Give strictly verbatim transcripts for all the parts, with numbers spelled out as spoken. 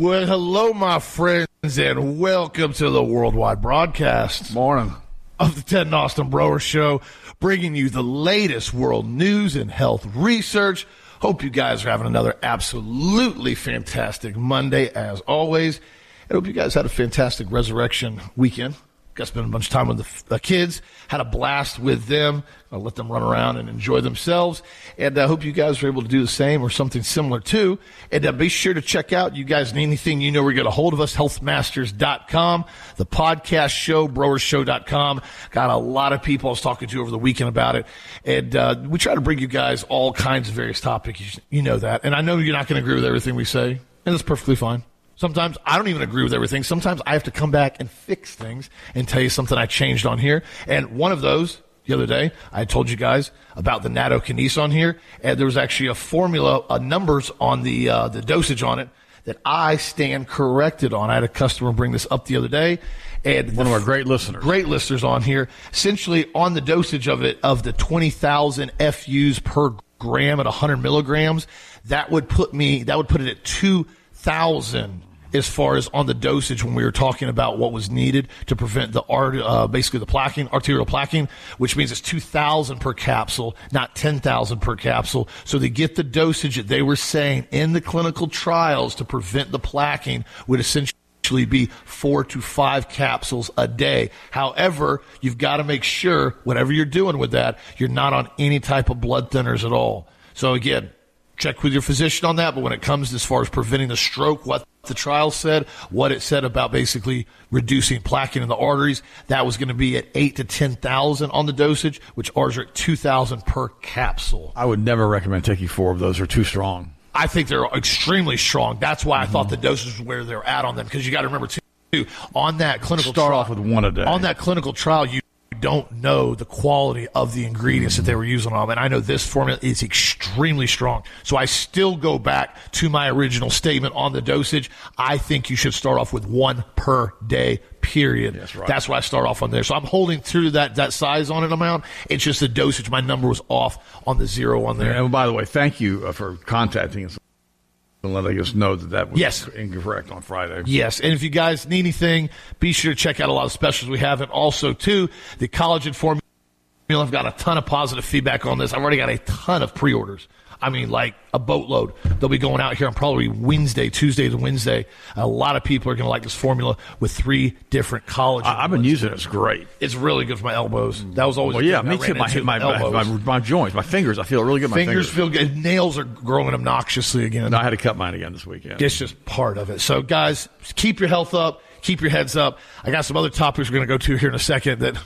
Well, hello, my friends, and welcome to the worldwide broadcast. Morning. Of the Ted and Austin Broer Show, bringing you the latest world news and health research. Hope you guys are having another absolutely fantastic Monday, as always. I hope you guys had a fantastic resurrection weekend. Got to spend a bunch of time with the, the kids. Had a blast with them. I'll let them run around and enjoy themselves. And I hope you guys were able to do the same or something similar too. And uh, be sure to check out, you guys need anything, you know where you get a hold of us, health masters dot com. The podcast show, broer show dot com. Got a lot of people I was talking to over the weekend about it. And uh, we try to bring you guys all kinds of various topics. You know that. And I know you're not going to agree with everything we say, and that's perfectly fine. Sometimes I don't even agree with everything. Sometimes I have to come back and fix things and tell you something I changed on here. And one of those, the other day, I told you guys about the nattokinase on here. And there was actually a formula, uh, numbers on the uh, the dosage on it that I stand corrected on. I had a customer bring this up the other day. And one of our great listeners. Great listeners on here. Essentially, on the dosage of it, of the twenty thousand F U's per gram at one hundred milligrams, that would put me, that would put it at two thousand as far as on the dosage when we were talking about what was needed to prevent the art, uh, basically the plaquing, arterial plaquing, which means it's two thousand per capsule, not ten thousand per capsule. So to get the dosage that they were saying in the clinical trials to prevent the plaquing would essentially be four to five capsules a day. However, you've got to make sure whatever you're doing with that, you're not on any type of blood thinners at all. So again, check with your physician on that, but when it comes as far as preventing the stroke, what the trial said, what it said about basically reducing plaquing in the arteries, that was going to be at eight to ten thousand on the dosage, which ours are at two thousand per capsule. I would never recommend taking four of those. They're too strong. I think they're extremely strong. That's why I mm-hmm. thought the dosage was where they're at on them, because you got to remember too, on that clinical Start trial, off with one a day. On that clinical trial, you don't know the quality of the ingredients that they were using on them. And I know this formula is extremely strong. So I still go back to my original statement on the dosage. I think you should start off with one per day, period. That's right. That's why I start off on there. So I'm holding through that, that size on an amount. It's just the dosage. My number was off on the zero on there. And by the way, thank you for contacting us and letting us know that that was yes. incorrect on Friday. Yes, and if you guys need anything, be sure to check out a lot of specials we have. And also, too, the collagen formula. I've got a ton of positive feedback on this. I've already got a ton of pre-orders. I mean, like a boatload. They'll be going out here on probably Wednesday, Tuesday to Wednesday. A lot of people are going to like this formula with three different collagen. I, I've been using it. It's great. It's really good for my elbows. That was always well, yeah, me too. My, my, my, my, my joints, my fingers. I feel really good. My fingers, fingers feel good. Nails are growing obnoxiously again. No, I had to cut mine again this weekend. It's just part of it. So, guys, keep your health up. Keep your heads up. I got some other topics we're going to go to here in a second that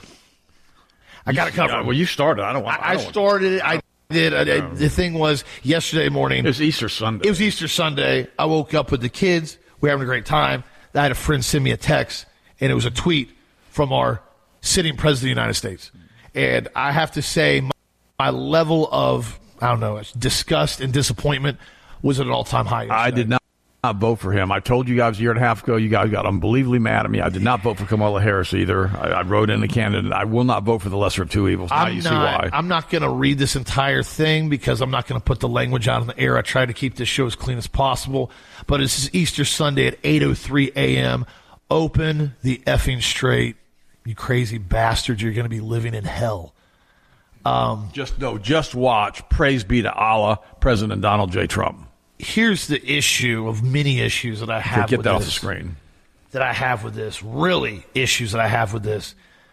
I got to cover. Yeah, well, you started. I don't want. I, I, don't I started it. I did. I, um, the thing was yesterday morning. It was Easter Sunday. It was Easter Sunday. I woke up with the kids. We were having a great time. I had a friend send me a text, and it was a tweet from our sitting president of the United States. And I have to say, my, my level of, I don't know, disgust and disappointment was at an all-time high yesterday. I did not. Not vote for him. I told you guys a year and a half ago, you guys got unbelievably mad at me. I did not vote for Kamala Harris either. I, I wrote in the candidate. I will not vote for the lesser of two evils. Now I'm you not, see why. I'm not going to read this entire thing because I'm not going to put the language out in the air. I try to keep this show as clean as possible. But this is Easter Sunday at eight oh three a.m. Open the effing straight. You crazy bastards. You're going to be living in hell. Um, just no, just watch. Praise be to Allah, President Donald J. Trump. Here's the issue of many issues that I have Get with that this. off the screen. That I have with this. Really, issues that I have with this.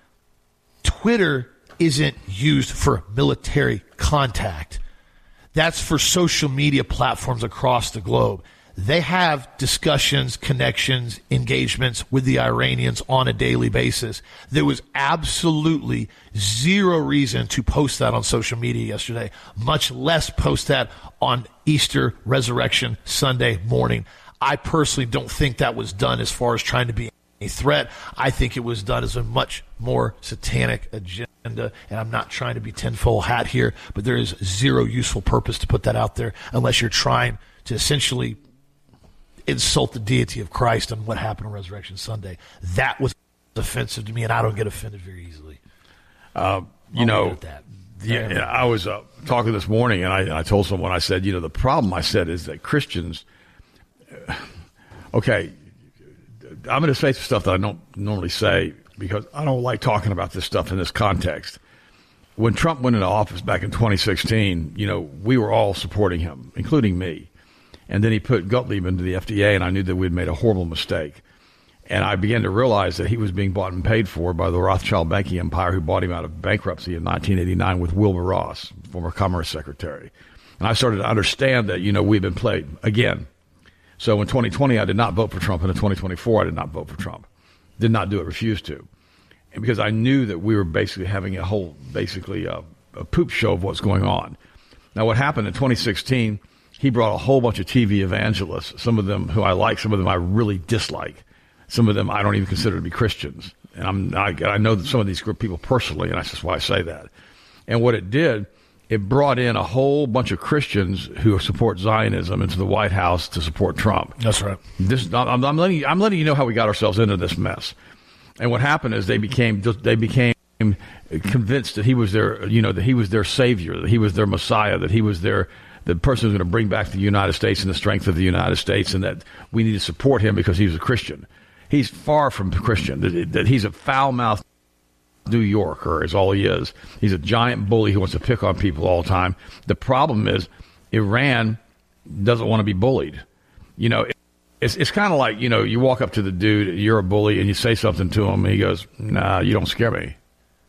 Twitter isn't used for military contact. That's for social media platforms across the globe. They have discussions, connections, engagements with the Iranians on a daily basis. There was absolutely zero reason to post that on social media yesterday, much less post that on Easter Resurrection Sunday morning. I personally don't think that was done as far as trying to be a threat. I think it was done as a much more satanic agenda, and I'm not trying to be tinfoil hat here, but there is zero useful purpose to put that out there unless you're trying to essentially insult the deity of Christ and what happened on Resurrection Sunday. That was offensive to me, and I don't get offended very easily. Uh, you I'll know, that. yeah, yeah, I was uh, talking this morning, and I, I told someone, I said, you know, the problem, I said, is that Christians, uh, Okay, I'm going to say some stuff that I don't normally say because I don't like talking about this stuff in this context. When Trump went into office back in twenty sixteen, you know, we were all supporting him, including me. And then he put Gottlieb into the F D A, and I knew that we'd made a horrible mistake. And I began to realize that he was being bought and paid for by the Rothschild banking empire who bought him out of bankruptcy in nineteen eighty-nine with Wilbur Ross, former Commerce Secretary. And I started to understand that, you know, we've been played again. So in twenty twenty, I did not vote for Trump. And in twenty twenty-four, I did not vote for Trump. Did not do it, refused to. And because I knew that we were basically having a whole, basically a, a poop show of what's going on. Now, what happened in twenty sixteen, he brought a whole bunch of T V evangelists, some of them who I like, some of them I really dislike. Some of them I don't even consider to be Christians. And I'm, I, I know some of these group people personally, and that's just why I say that. And what it did, it brought in a whole bunch of Christians who support Zionism into the White House to support Trump. That's right. This, I'm, I'm letting you, I'm letting you know how we got ourselves into this mess. And what happened is they became they became convinced that he was their, you know, that he was their savior, that he was their Messiah, that he was their the person who's going to bring back the United States and the strength of the United States, and that we need to support him because he was a Christian. He's far from a Christian. That, that he's a foul-mouthed New Yorker is all he is. He's a giant bully who wants to pick on people all the time. The problem is Iran doesn't want to be bullied. You know, it's it's kind of like, you know, you walk up to the dude, you're a bully, and you say something to him, and he goes, nah, you don't scare me.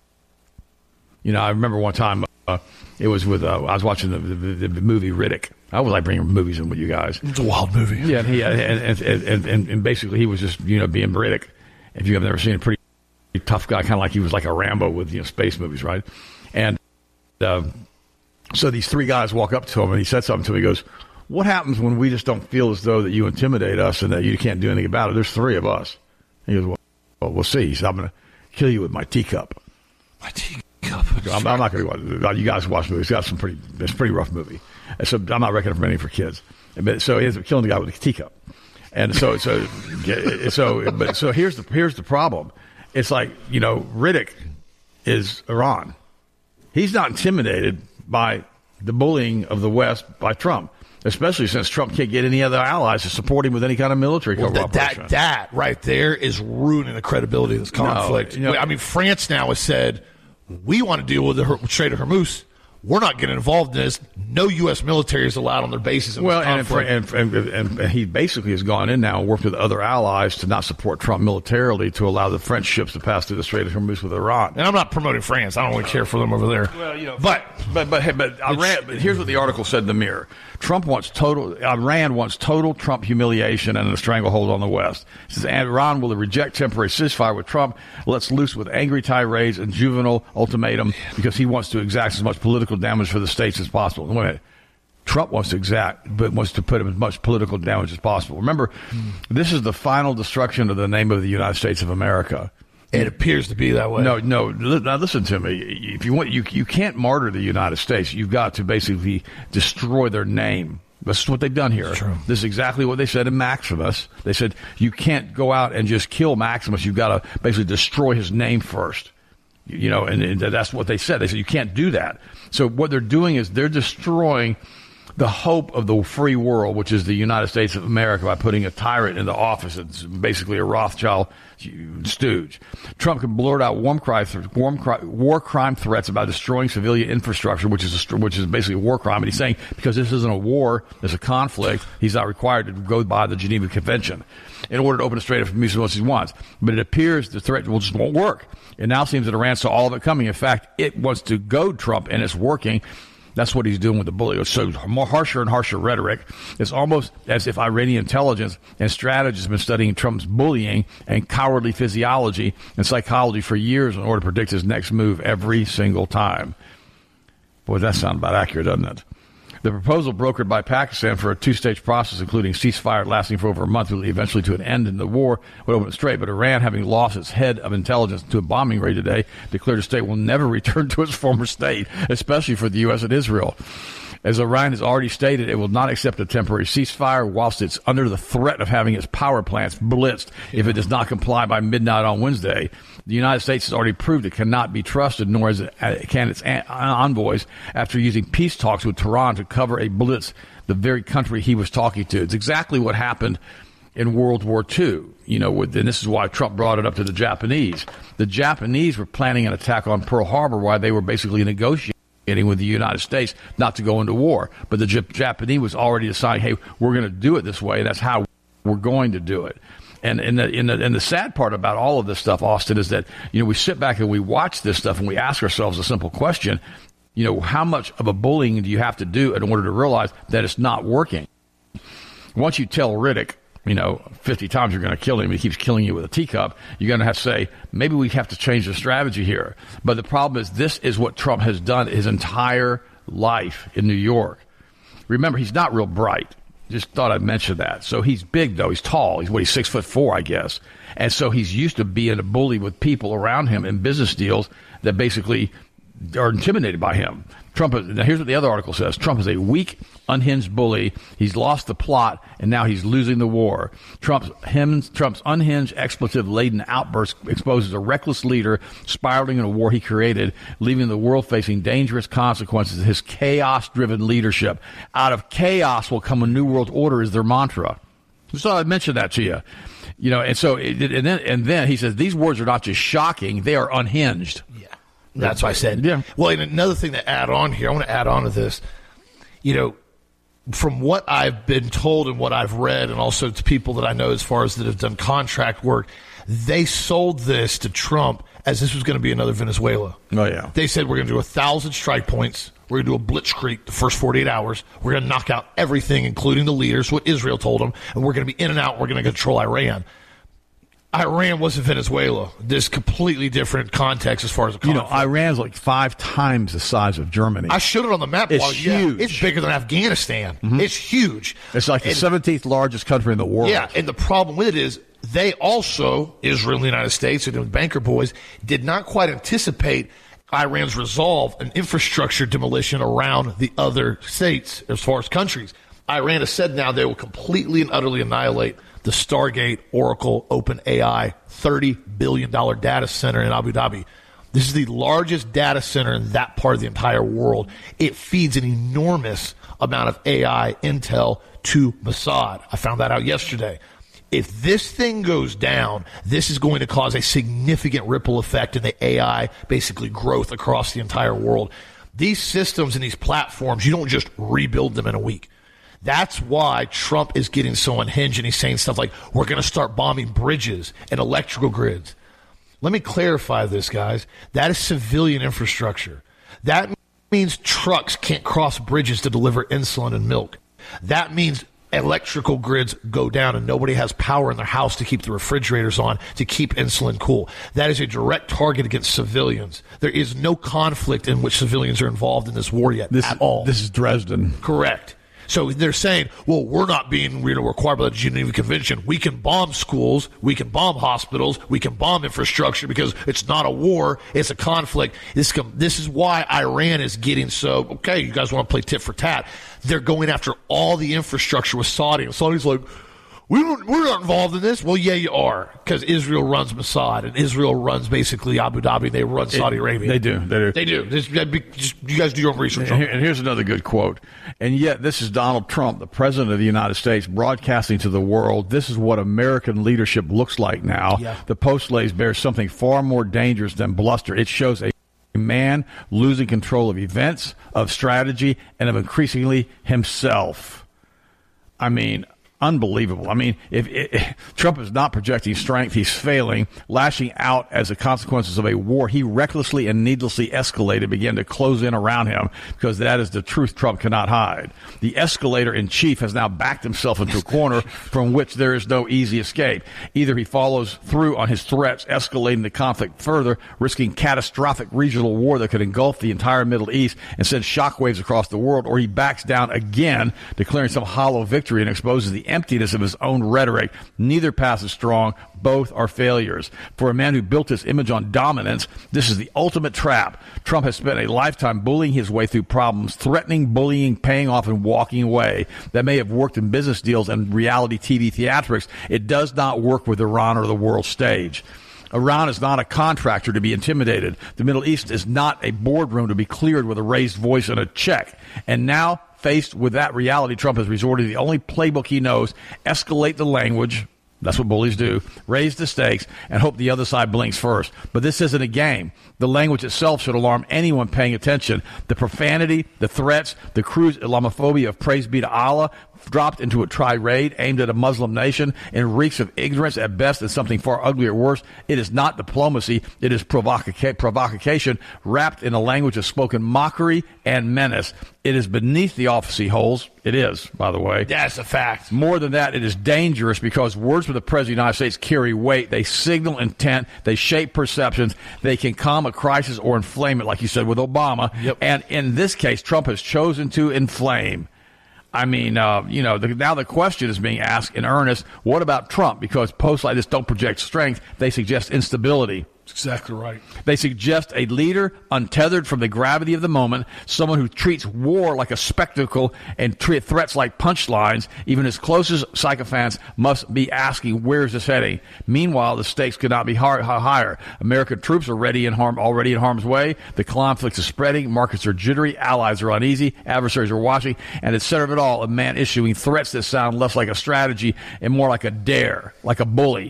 You know, I remember one time uh, it was with, uh, I was watching the, the, the movie Riddick. I always like bringing movies in with you guys. It's a wild movie. Yeah, and, he, and, and, and, and, and basically he was just, you know, being Riddick. If you have never seen a pretty tough guy, kind of like he was like a Rambo with, you know, space movies, right? And uh, so these three guys walk up to him, and he said something to him. He goes, what happens when we just don't feel as though that you intimidate us and that you can't do anything about it? There's three of us. He goes, well, well we'll see. He said, I'm going to kill you with my teacup. My teacup. I'm, I'm not going to. You guys watch movies. It's got some pretty. It's a pretty rough movie. So I'm not recommending it for kids. But, so he ends up killing the guy with a teacup. And so so so but so here's the here's the problem. It's like, you know, Riddick is Iran. He's not intimidated by the bullying of the West by Trump, especially since Trump can't get any other allies to support him with any kind of military well, cooperation. That, that right there is ruining the credibility of this conflict. No, you know, I mean, France now has said, we want to deal with the Strait of Hormuz. We're not getting involved in this. No U S military is allowed on their bases in well, this conflict. And, and, and, and he basically has gone in now and worked with other allies to not support Trump militarily to allow the French ships to pass through the Strait of Hormuz with Iran. And I'm not promoting France. I don't really care for them over there. Well, you know, but but but but, Iran, but here's what the article said in the Mirror. Trump wants total. Iran wants total Trump humiliation and a stranglehold on the West. It says Iran will reject temporary ceasefire with Trump. Let's loose with angry tirades and juvenile ultimatum because he wants to exact as much political damage for the states as possible. Wait a minute. Trump wants to exact, but wants to put as much political damage as possible. Remember, mm. this is the final destruction of the name of the United States of America. It appears to be that way. No, no. Now listen to me. If you want, you you can't martyr the United States. You've got to basically destroy their name. That's what they've done here. This is exactly what they said in Maximus. They said you can't go out and just kill Maximus. You've got to basically destroy his name first. You know, and, and that's what they said. They said you can't do that. So what they're doing is they're destroying the hope of the free world, which is the United States of America, by putting a tyrant in the office. It's basically a Rothschild stooge. Trump can blurt out war crime, war crime threats about destroying civilian infrastructure, which is a, which is basically a war crime. And he's saying because this isn't a war, there's a conflict, he's not required to go by the Geneva Convention in order to open a Strait of Hormuz as he wants. But it appears the threat will just won't work. It now seems that Iran saw all of it coming. In fact, it wants to goad Trump, and it's working. That's what he's doing with the bully. So more harsher and harsher rhetoric. It's almost as if Iranian intelligence and strategists have been studying Trump's bullying and cowardly physiology and psychology for years in order to predict his next move every single time. Boy, that sounds about accurate, doesn't it? The proposal brokered by Pakistan for a two-stage process, including ceasefire lasting for over a month, will lead eventually to an end in the war, would open it straight. But Iran, having lost its head of intelligence to a bombing raid today, declared the state will never return to its former state, especially for the U S and Israel. As Iran has already stated, it will not accept a temporary ceasefire whilst it's under the threat of having its power plants blitzed if it does not comply by midnight on Wednesday. The United States has already proved it cannot be trusted, nor is it, can its envoys, after using peace talks with Tehran to cover a blitz, the very country he was talking to. It's exactly what happened in World War Two. You know, with, and this is why Trump brought it up to the Japanese. The Japanese were planning an attack on Pearl Harbor while they were basically negotiating with the United States not to go into war. But the J- Japanese was already deciding, hey, we're going to do it this way. That's how we're going to do it. And, and, the, and, the, and the sad part about all of this stuff, Austin, is that, you know, we sit back and we watch this stuff and we ask ourselves a simple question. You know, how much of a bullying do you have to do in order to realize that it's not working? Once you tell Riddick, you know, fifty times you're going to kill him, he keeps killing you with a teacup, you're going to have to say, maybe we have to change the strategy here. But the problem is, this is what Trump has done his entire life in New York. Remember, he's not real bright. Just thought I'd mention that. So he's big, though. He's tall. He's, what, he's six foot four, I guess. And so he's used to being a bully with people around him in business deals that basically are intimidated by him. Trump is, now here's what the other article says. Trump is a weak, unhinged bully. He's lost the plot, and now he's losing the war. Trump's, him, Trump's unhinged, expletive-laden outburst exposes a reckless leader spiraling in a war he created, leaving the world facing dangerous consequences of his chaos-driven leadership. Out of chaos will come a new world order is their mantra. Just thought I'd mention that to you. You know, and so, it, and then, and then he says, these words are not just shocking, they are unhinged. Yeah. That's what I said. Yeah. Well, and another thing to add on here, I want to add on to this. You know, from what I've been told and what I've read, and also to people that I know as far as that have done contract work, they sold this to Trump as this was going to be another Venezuela. Oh, yeah. They said, we're going to do a thousand strike points. We're going to do a blitzkrieg the first forty-eight hours. We're going to knock out everything, including the leaders, what Israel told them, and we're going to be in and out. We're going to control Iran. Iran wasn't Venezuela. There's completely different context as far as the conflict. You know, Iran's like five times the size of Germany. I showed it on the map. It's while, huge. Yeah, it's bigger than Afghanistan. Mm-hmm. It's huge. It's like the and, seventeenth largest country in the world. Yeah, and the problem with it is they also, Israel and the United States, and the banker boys, did not quite anticipate Iran's resolve and infrastructure demolition around the other states as far as countries. Iran has said now they will completely and utterly annihilate the Stargate, Oracle, OpenAI, thirty billion dollars data center in Abu Dhabi. This is the largest data center in that part of the entire world. It feeds an enormous amount of A I intel to Mossad. I found that out yesterday. If this thing goes down, this is going to cause a significant ripple effect in the A I, basically growth across the entire world. These systems and these platforms, you don't just rebuild them in a week. That's why Trump is getting so unhinged, and he's saying stuff like, we're going to start bombing bridges and electrical grids. Let me clarify this, guys. That is civilian infrastructure. That means trucks can't cross bridges to deliver insulin and milk. That means electrical grids go down and nobody has power in their house to keep the refrigerators on to keep insulin cool. That is a direct target against civilians. There is no conflict in which civilians are involved in this war yet this, at all. This is Dresden. Correct. So they're saying, well, we're not being you know, required by the Geneva Convention. We can bomb schools. We can bomb hospitals. We can bomb infrastructure because it's not a war. It's a conflict. This, this is why Iran is getting so, okay, you guys want to play tit for tat. They're going after all the infrastructure with Saudi. And Saudi's like, we don't, we're not involved in this. Well, yeah, you are, because Israel runs Mossad, and Israel runs basically Abu Dhabi. They run Saudi it, Arabia. They do. They do. They do. This, be, just, you guys do your own research. And, here, and here's another good quote. And yet, this is Donald Trump, the president of the United States, broadcasting to the world, this is what American leadership looks like now. Yeah. The post lays bare something far more dangerous than bluster. It shows a man losing control of events, of strategy, and of increasingly himself. I mean, unbelievable. I mean, if, if Trump is not projecting strength, he's failing, lashing out as the consequences of a war he recklessly and needlessly escalated began to close in around him, because that is the truth Trump cannot hide. The escalator in chief has now backed himself into a corner from which there is no easy escape. Either he follows through on his threats, escalating the conflict further, risking catastrophic regional war that could engulf the entire Middle East and send shockwaves across the world, or he backs down again, declaring some hollow victory and exposes the emptiness of his own rhetoric. Neither path is strong. Both are failures. For a man who built his image on dominance, this is the ultimate trap. Trump has spent a lifetime bullying his way through problems, threatening, bullying, paying off, and walking away. That may have worked in business deals and reality T V theatrics. It does not work with Iran or the world stage. Iran is not a contractor to be intimidated. The Middle East is not a boardroom to be cleared with a raised voice and a check. And now, faced with that reality, Trump has resorted to the only playbook he knows: escalate the language. That's what bullies do. Raise the stakes and hope the other side blinks first. But this isn't a game. The language itself should alarm anyone paying attention. The profanity, the threats, the crude Islamophobia of praise be to Allah dropped into a tirade aimed at a Muslim nation and reeks of ignorance at best and something far uglier at worst. It is not diplomacy. It is provoca- provocation wrapped in a language of spoken mockery and menace. It is beneath the office he holds. It is, by the way. That's a fact. More than that, it is dangerous because words from the President of the United States carry weight. They signal intent. They shape perceptions. They can calm a crisis or inflame it, like you said with Obama. Yep. And in this case, Trump has chosen to inflame. I mean, uh, you know, the, now the question is being asked in earnest, what about Trump? Because posts like this don't project strength. They suggest instability. That's exactly right. They suggest a leader untethered from the gravity of the moment, someone who treats war like a spectacle and treat threats like punchlines. Even his closest sycophants must be asking, where is this heading? Meanwhile, the stakes could not be higher. higher. American troops are ready in harm, already in harm's way. The conflict is spreading. Markets are jittery. Allies are uneasy. Adversaries are watching. And at the center of it all, a man issuing threats that sound less like a strategy and more like a dare, like a bully.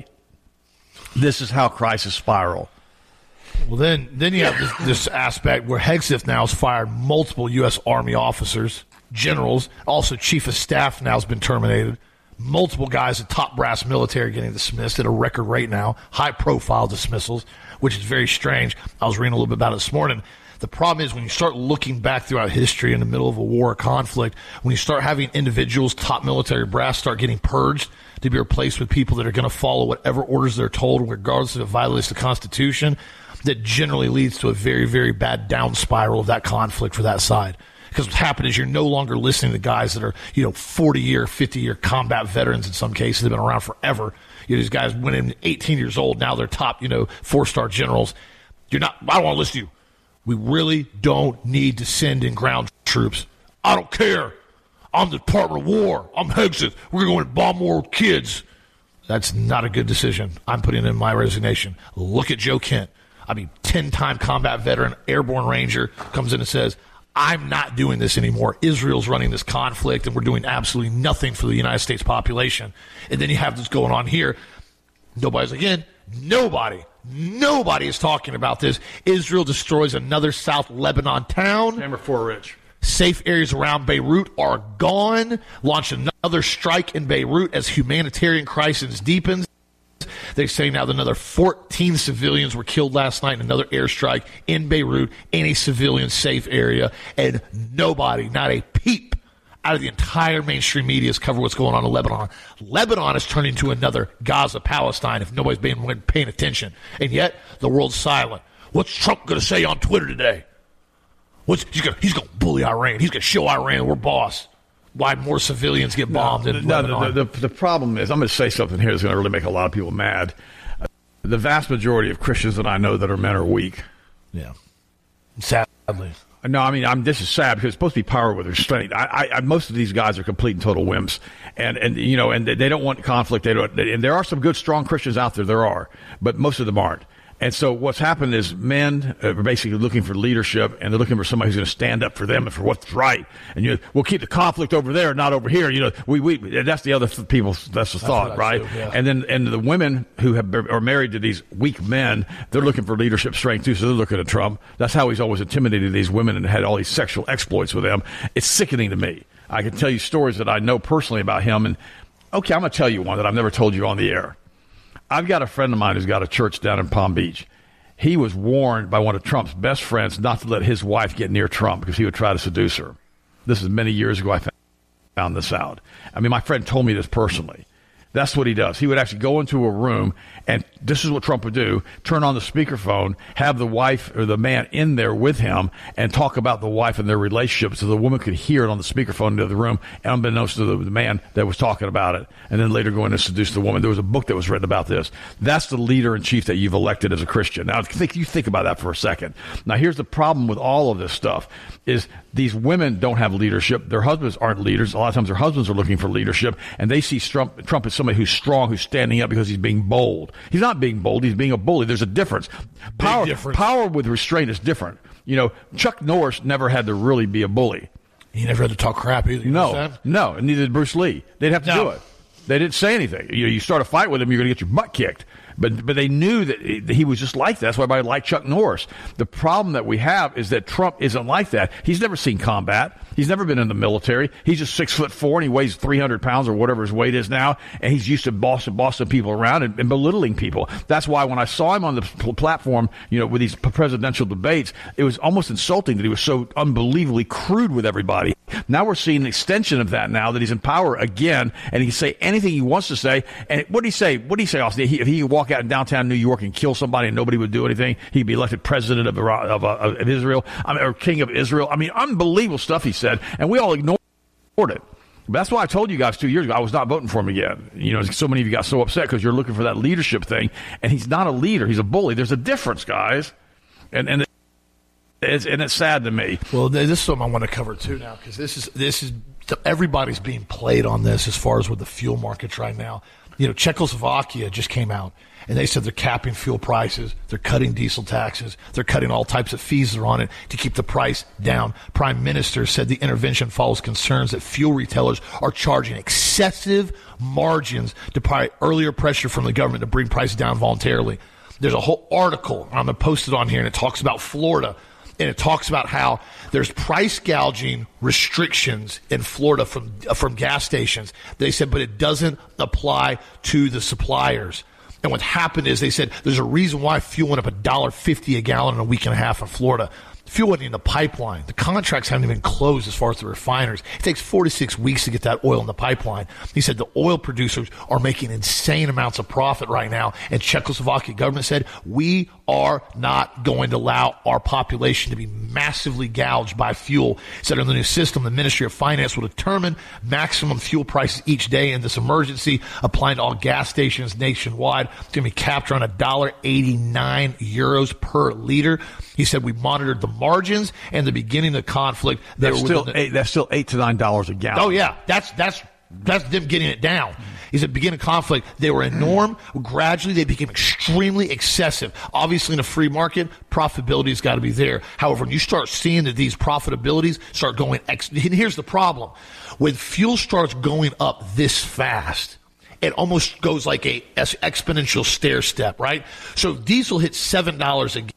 This is how crisis spiral. Well, then, then you have this, this aspect where Hegseth now has fired multiple U S. Army officers, generals, also chief of staff now has been terminated. Multiple guys at top brass military getting dismissed at a record rate now, high-profile dismissals, which is very strange. I was reading a little bit about it this morning. The problem is when you start looking back throughout history in the middle of a war or conflict, when you start having individuals, top military brass, start getting purged to be replaced with people that are going to follow whatever orders they're told, regardless if it violates the Constitution, that generally leads to a very, very bad down spiral of that conflict for that side. Because what's happened is you're no longer listening to guys that are, you know, forty-year, fifty-year combat veterans in some cases. They've been around forever. You know, these guys went in eighteen years old. Now they're top, you know, four-star generals. You're not, I don't want to listen to you. We really don't need to send in ground troops. I don't care. I'm the Department of War. I'm Hegseth. We're going to bomb more kids. That's not a good decision. I'm putting in my resignation. Look at Joe Kent. I mean, ten-time combat veteran, airborne ranger, comes in and says, I'm not doing this anymore. Israel's running this conflict, and we're doing absolutely nothing for the United States population. And then you have this going on here. Nobody's, again, nobody, nobody is talking about this. Israel destroys another South Lebanon town. Number four, Rich. Safe areas around Beirut are gone. Launched another strike in Beirut as humanitarian crisis deepens. They say now that another fourteen civilians were killed last night in another airstrike in Beirut, in a civilian safe area, and nobody, not a peep out of the entire mainstream media has covered what's going on in Lebanon. Lebanon is turning into another Gaza, Palestine, if nobody's been paying attention. And yet, the world's silent. What's Trump going to say on Twitter today? What's, he's going he's to bully Iran. He's going to show Iran we're boss. Why more civilians get bombed no, in no, Lebanon. The, the, the problem is, I'm going to say something here that's going to really make a lot of people mad. Uh, the vast majority of Christians that I know that are men are weak. Yeah. Sadly. No, I mean, I'm, this is sad because it's supposed to be power with restraint. I, I, I, most of these guys are complete and total wimps, and and you know, and they, they don't want conflict. They don't, and there are some good, strong Christians out there. There are, but most of them aren't. And so what's happened is men are basically looking for leadership, and they're looking for somebody who's going to stand up for them and for what's right. And you know, we'll keep the conflict over there, not over here. You know, we we that's the other th- people. That's the that's thought, right? Do, yeah. And then and the women who have are married to these weak men, they're looking for leadership strength too. So they're looking at Trump. That's how he's always intimidated these women and had all these sexual exploits with them. It's sickening to me. I can tell you stories that I know personally about him. And okay, I'm going to tell you one that I've never told you on the air. I've got a friend of mine who's got a church down in Palm Beach. He was warned by one of Trump's best friends not to let his wife get near Trump because he would try to seduce her. This is many years ago I found this out. I mean, my friend told me this personally. That's what he does. He would actually go into a room, and this is what Trump would do, turn on the speakerphone, have the wife or the man in there with him, and talk about the wife and their relationship so the woman could hear it on the speakerphone into the room, unbeknownst to the, the man that was talking about it, and then later go in and seduce the woman. There was a book that was written about this. That's the leader-in-chief that you've elected as a Christian. Now, think, you think about that for a second. Now, here's the problem with all of this stuff, is these women don't have leadership. Their husbands aren't leaders. A lot of times their husbands are looking for leadership, and they see Trump, Trump as somebody who's strong, who's standing up because he's being bold. He's not being bold. He's being a bully. There's a difference. Power, difference. Power with restraint is different. You know, Chuck Norris never had to really be a bully. He never had to talk crap either. You no, understand? no, and neither did Bruce Lee. They'd have to No. do it. They didn't say anything. You know, you start a fight with him, you're going to get your butt kicked. But but they knew that he was just like that. That's why everybody liked Chuck Norris. The problem that we have is that Trump isn't like that. He's never seen combat. He's never been in the military. He's just six foot four and he weighs three hundred pounds or whatever his weight is now. And he's used to bossing, bossing people around and, and belittling people. That's why when I saw him on the pl- platform, you know, with these presidential debates, it was almost insulting that he was so unbelievably crude with everybody. Now we're seeing an extension of that now that he's in power again, and he can say anything he wants to say. And what did he say? What did he say, Austin? He, if he could walk out in downtown New York and kill somebody and nobody would do anything, he'd be elected president of, of, of, of Israel, I mean, or king of Israel. I mean, unbelievable stuff he said, and we all ignored it. But that's why I told you guys two years ago I was not voting for him again. You know, so many of you got so upset because you're looking for that leadership thing, and he's not a leader. He's a bully. There's a difference, guys. And and it's, and it's sad to me. Well, this is something I want to cover too now, because this is this is everybody's being played on this as far as with the fuel markets right now. You know, Czechoslovakia just came out and they said they're capping fuel prices, they're cutting diesel taxes, they're cutting all types of fees that are on it to keep the price down. Prime Minister said the intervention follows concerns that fuel retailers are charging excessive margins to provide earlier pressure from the government to bring prices down voluntarily. There's a whole article I'm going to post it on here, and it talks about Florida. And it talks about how there's price gouging restrictions in Florida from uh, from gas stations. They said, but it doesn't apply to the suppliers. And what happened is they said there's a reason why fuel went up one dollar fifty a gallon in a week and a half in Florida. Fuel wasn't in the pipeline. The contracts haven't even closed as far as the refiners. It takes four to six weeks to get that oil in the pipeline. He said the oil producers are making insane amounts of profit right now. And Czechoslovakia government said, we are not going to allow our population to be massively gouged by fuel. It said in the new system, the Ministry of Finance will determine maximum fuel prices each day in this emergency, applying to all gas stations nationwide. It's going to be capped around one dollar eighty-nine euros per liter. He said we monitored the margins and the beginning of the conflict. That's still the, eight, that's still eight to nine dollars a gallon. Oh yeah, that's that's that's them getting it down. He said beginning of conflict, they were a norm. Gradually, they became extremely excessive. Obviously, in a free market, profitability has got to be there. However, when you start seeing that these profitabilities start going, ex- and here's the problem: when fuel starts going up this fast, it almost goes like a exponential stair step, right? So diesel hits seven dollars a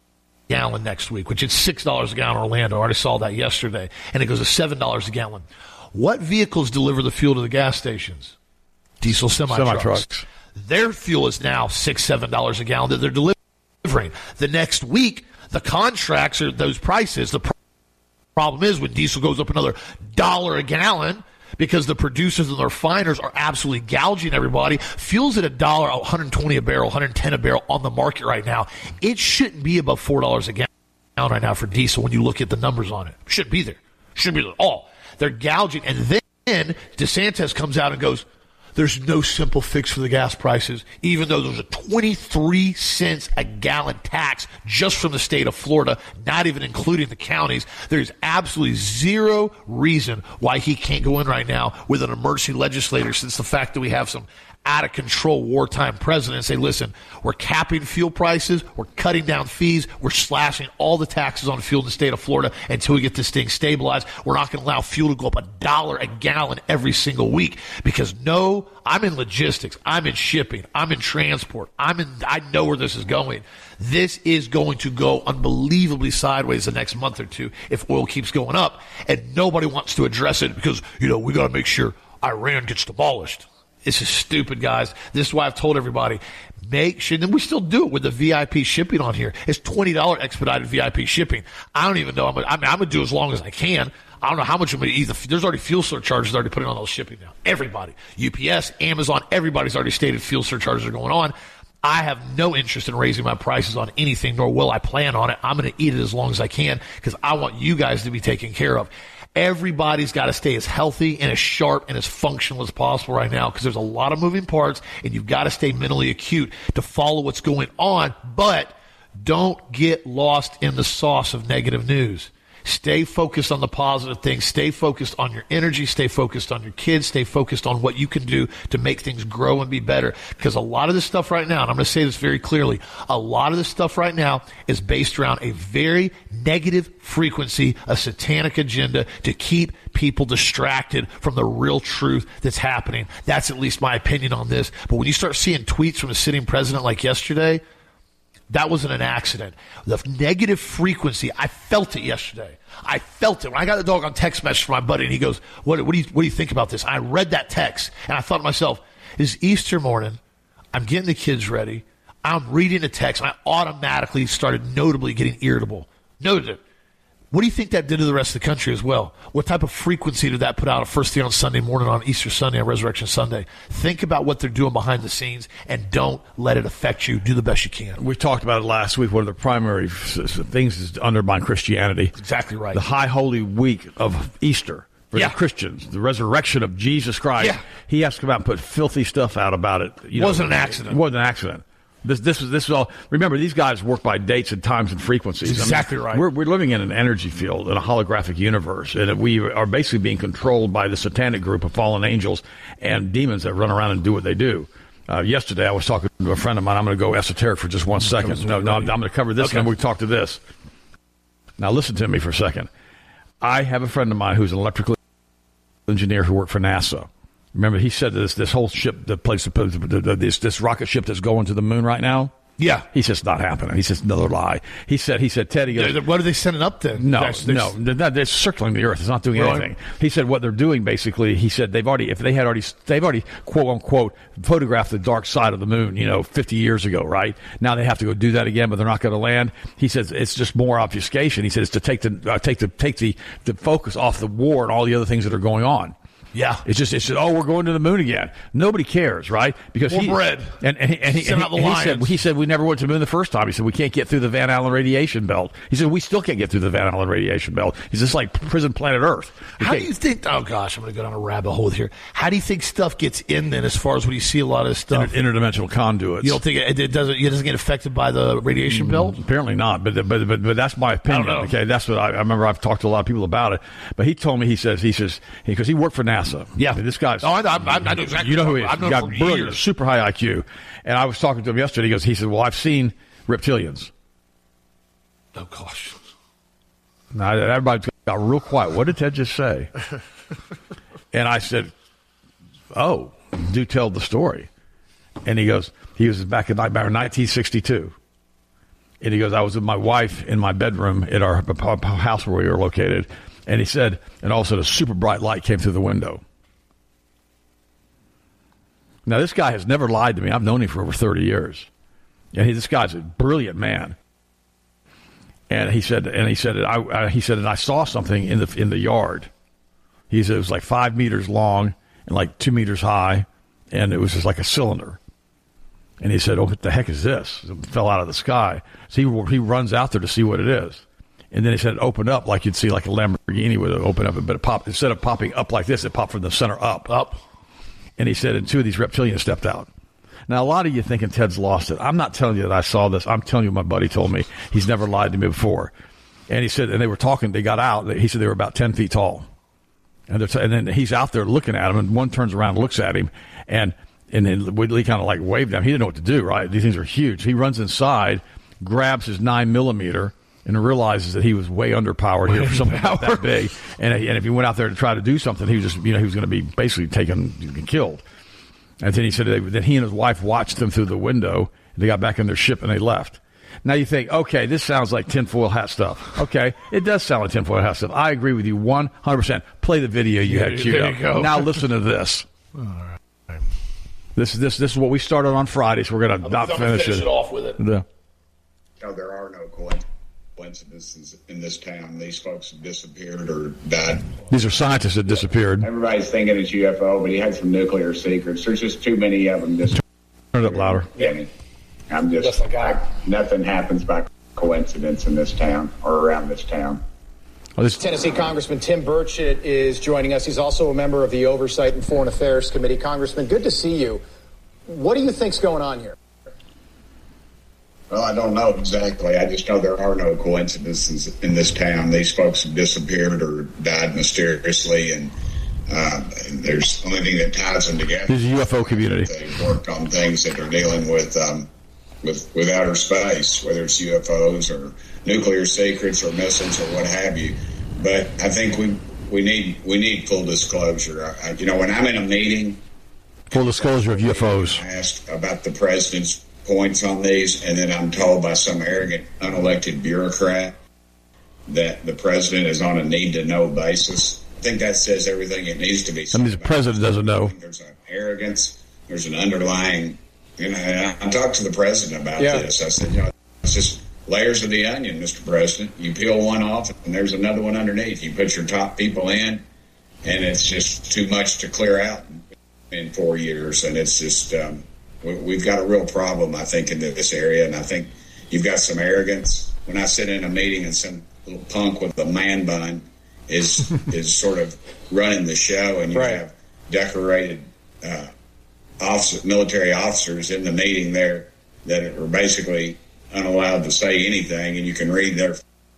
gallon next week, which is six dollars a gallon in Orlando. I already saw that yesterday. And it goes to seven dollars a gallon. What vehicles deliver the fuel to the gas stations? Diesel semi-trucks. Semi-trucks. Their fuel is now six dollars, seven dollars a gallon that they're delivering. The next week, the contracts are those prices. The problem is when diesel goes up another dollar a gallon, because the producers and the refiners are absolutely gouging everybody. Fuel's at a dollar, one hundred twenty a barrel, one hundred ten a barrel on the market right now. It shouldn't be above four dollars a gallon right now for diesel when you look at the numbers on it. Shouldn't be there. Shouldn't be there at all. They're gouging. And then DeSantis comes out and goes, there's no simple fix for the gas prices, even though there's a twenty-three cents a gallon tax just from the state of Florida, not even including the counties. There's absolutely zero reason why he can't go in right now with an emergency legislator, since the fact that we have some out-of-control wartime president and say, listen, we're capping fuel prices, we're cutting down fees, we're slashing all the taxes on fuel in the state of Florida until we get this thing stabilized. We're not going to allow fuel to go up a dollar a gallon every single week, because no, I'm in logistics, I'm in shipping, I'm in transport, I'm in, I know where this is going. This is going to go unbelievably sideways the next month or two if oil keeps going up, and nobody wants to address it because, you know, we got to make sure Iran gets demolished. This is stupid, guys. This is why I've told everybody, make sure, and we still do it with the V I P shipping on here. It's twenty dollars expedited V I P shipping. I don't even know. I'm going to do as long as I can. I don't know how much I'm going to either. There's already fuel surcharges already putting on those shipping now. Everybody. U P S, Amazon, everybody's already stated fuel surcharges are going on. I have no interest in raising my prices on anything, nor will I plan on it. I'm going to eat it as long as I can because I want you guys to be taken care of. Everybody's got to stay as healthy and as sharp and as functional as possible right now, because there's a lot of moving parts, and you've got to stay mentally acute to follow what's going on. But don't get lost in the sauce of negative news. Stay focused on the positive things. Stay focused on your energy. Stay focused on your kids. Stay focused on what you can do to make things grow and be better. Because a lot of this stuff right now, and I'm going to say this very clearly, a lot of this stuff right now is based around a very negative frequency, a satanic agenda to keep people distracted from the real truth that's happening. That's at least my opinion on this. But when you start seeing tweets from a sitting president like yesterday, that wasn't an accident. The negative frequency, I felt it yesterday. I felt it. When I got the dog on text message from my buddy, and he goes, what, what, do you, what do you think about this? I read that text, and I thought to myself, it's Easter morning. I'm getting the kids ready. I'm reading the text. And I automatically started notably getting irritable. Noted it. What do you think that did to the rest of the country as well? What type of frequency did that put out first thing on Sunday morning, on Easter Sunday, on Resurrection Sunday? Think about what they're doing behind the scenes, and don't let it affect you. Do the best you can. We talked about it last week. One of the primary things is to undermine Christianity. That's exactly right. The high holy week of Easter for yeah. the Christians, the resurrection of Jesus Christ. Yeah. He has to come out and put filthy stuff out about it. You it know, wasn't an accident. It wasn't an accident. This, this is this is all. Remember, these guys work by dates and times and frequencies. Exactly I mean, right. We're we're living in an energy field, in a holographic universe, and we are basically being controlled by the satanic group of fallen angels and demons that run around and do what they do. Uh, yesterday, I was talking to a friend of mine. I'm going to go esoteric for just one second. No, no, I'm, I'm going to cover this, okay. and then we'll talk to this. Now, listen to me for a second. I have a friend of mine who's an electrical engineer who worked for NASA. Remember, he said this this whole ship, the place, this this rocket ship that's going to the moon right now. Yeah, he says it's not happening. He says another lie. He said, he said, Ted, he goes, what are they sending up then? No, they're, no, they're, they're circling the Earth. It's not doing really? anything. He said what they're doing basically. He said they've already, if they had already, they've already quote unquote photographed the dark side of the moon, you know, fifty years ago, right? Now they have to go do that again, but they're not going to land. He says it's just more obfuscation. He says it's to take the uh, take the take the the focus off the war and all the other things that are going on. Yeah, it's just it's just oh, we're going to the moon again. Nobody cares, right? Because more he bread and and, he, and, he, and, he, and he said he said we never went to the moon the first time. He said we can't get through the Van Allen radiation belt. He said we still can't get through the Van Allen radiation belt. He's just like prison planet Earth. We How can't. do you think? Oh gosh, I'm going to go down a rabbit hole here. How do you think stuff gets in then? As far as when you see a lot of this stuff, Inter- interdimensional conduits. You don't think it, it doesn't? It doesn't get affected by the radiation mm, belt? Apparently not. But but but but that's my opinion. I don't know. Okay, that's what I, I remember. I've talked to a lot of people about it. But he told me he says he says because he, he worked for NASA. Yeah, I mean, this guy's. Oh, I, I, I know exactly. You know who he is. I've known got for brilliant, years. super high I Q. And I was talking to him yesterday. He goes, he said, well, I've seen reptilians. Oh, gosh. Now, everybody got real quiet. What did Ted just say? And I said, oh, do tell the story. And he goes, he was back in nineteen sixty-two. And he goes, I was with my wife in my bedroom at our house where we were located. And he said, and all of a sudden a super bright light came through the window. Now, this guy has never lied to me. I've known him for over thirty years. And he, this guy's a brilliant man. And he said, and he said, I, I, he said, and I saw something in the in the yard. He said it was like five meters long and like two meters high, and it was just like a cylinder. And he said, oh, what the heck is this? It fell out of the sky. So he, he runs out there to see what it is. And then he said it opened up like you'd see like a Lamborghini would open up, but it popped, instead of popping up like this, it popped from the center up. Up. And he said, and two of these reptilians stepped out. Now, a lot of you thinking Ted's lost it. I'm not telling you that I saw this. I'm telling you my buddy told me. He's never lied to me before. And he said, and they were talking, they got out. He said they were about ten feet tall. And, they're t- and then he's out there looking at him, and one turns around and looks at him. And and then Woodley kind of like waved at him. He didn't know what to do, right? These things are huge. He runs inside, grabs his nine millimeter, and realizes that he was way underpowered here for something that, that big. And, and if he went out there to try to do something, he was just, you know, he was going to be basically taken and killed. And then he said that then he and his wife watched them through the window. And they got back in their ship and they left. Now you think, okay, this sounds like tinfoil hat stuff. Okay, it does sound like tinfoil hat stuff. I agree with you one hundred percent. Play the video you had queued up. Go. Now listen to this. All right. This this this is what we started on Friday, so we're going to not finish, finish it. it off with it. The, No, there are no coincidences in this town. These folks have disappeared or died. These are scientists that disappeared. Everybody's thinking it's U F O, but he had some nuclear secrets. There's just too many of them. Just Turn it up louder. yeah, I'm just That's like I- nothing happens by coincidence in this town or around this town. Oh, this, Tennessee Congressman Tim Burchett is joining us. He's also a member of the Oversight and Foreign Affairs Committee. Congressman, good to see you. What do you think's going on here? Well, I don't know exactly. I just know there are no coincidences in this town. These folks have disappeared or died mysteriously, and uh, there's the only thing that ties them together. There's a U F O community. They worked on things that are dealing with um, with with outer space, whether it's U F Os or nuclear secrets or missiles or what have you. But I think we we need we need full disclosure. I, you know, when I'm in a meeting, full disclosure of U F Os. I asked about the president's points on these, and then I'm told by some arrogant, unelected bureaucrat that the president is on a need-to-know basis. I think that says everything it needs to be. I mean, the president doesn't know. There's an arrogance. There's an underlying. You know, and I, I talked to the president about yeah. this. I said, you know, it's just layers of the onion, Mister President. You peel one off, and there's another one underneath. You put your top people in, and it's just too much to clear out in four years, and it's just. Um, We've got a real problem, I think, in this area, and I think you've got some arrogance. When I sit in a meeting and some little punk with a man bun is is sort of running the show, and you right. have decorated uh, officer, military officers in the meeting there that are basically unallowed to say anything, and you can read their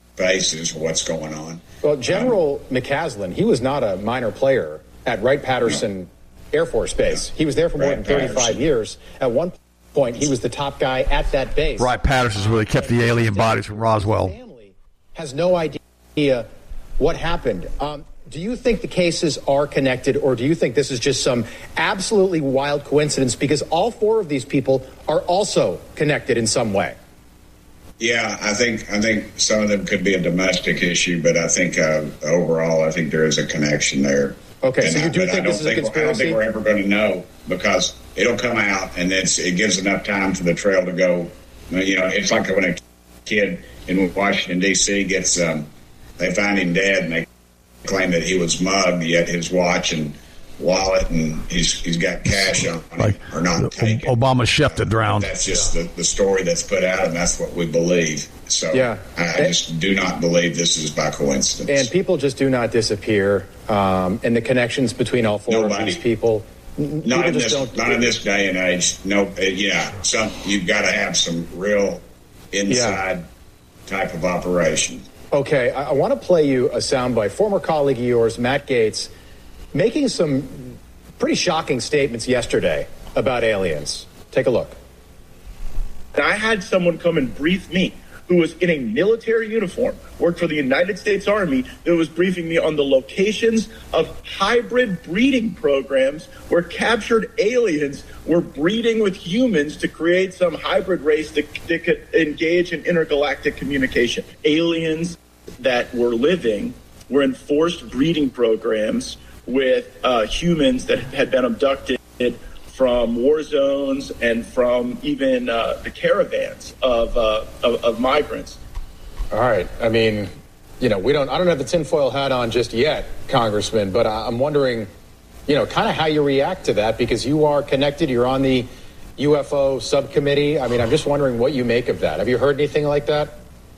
faces what's going on. Well, General um, McCaslin, he was not a minor player at Wright-Patterson no. Air Force Base. He was there for more than thirty-five years. At one point, he was the top guy at that base. Wright-Patterson is where they kept the alien bodies from Roswell. His family has no idea what happened. Um, do you think the cases are connected, or do you think this is just some absolutely wild coincidence? Because all four of these people are also connected in some way. Yeah, I think I think some of them could be a domestic issue, but I think uh, overall, I think there is a connection there. Okay, and so you do I, think this is a conspiracy? I don't think we're ever going to know, because it'll come out, and it's, it gives enough time for the trail to go. You know, it's like when a kid in Washington, D C gets, um, they find him dead, and they claim that he was mugged, yet his watch and wallet and he's he's got cash on like him are not taken. Obama's chef that drowned. That's just the, the story that's put out, and that's what we believe. So yeah. I, I just do not believe this is by coincidence. And people just do not disappear. Um, and the connections between all four Nobody. of these people, not in this, don't, not in this day and age. No, uh, yeah, some you've got to have some real inside yeah. type of operation. Okay, I, I want to play you a soundbite. Former colleague of yours, Matt Gaetz, making some pretty shocking statements yesterday about aliens. Take a look. And I had someone come and brief me who was in a military uniform, worked for the United States Army, that was briefing me on the locations of hybrid breeding programs where captured aliens were breeding with humans to create some hybrid race that, that could engage in intergalactic communication. Aliens that were living were in forced breeding programs with uh, humans that had been abducted from war zones and from even uh, the caravans of, uh, of of migrants. All right. I mean, you know, we don't. I don't have the tinfoil hat on just yet, Congressman. But I'm wondering, you know, kind of how you react to that, because you are connected. You're on the U F O subcommittee. I mean, I'm just wondering what you make of that. Have you heard anything like that?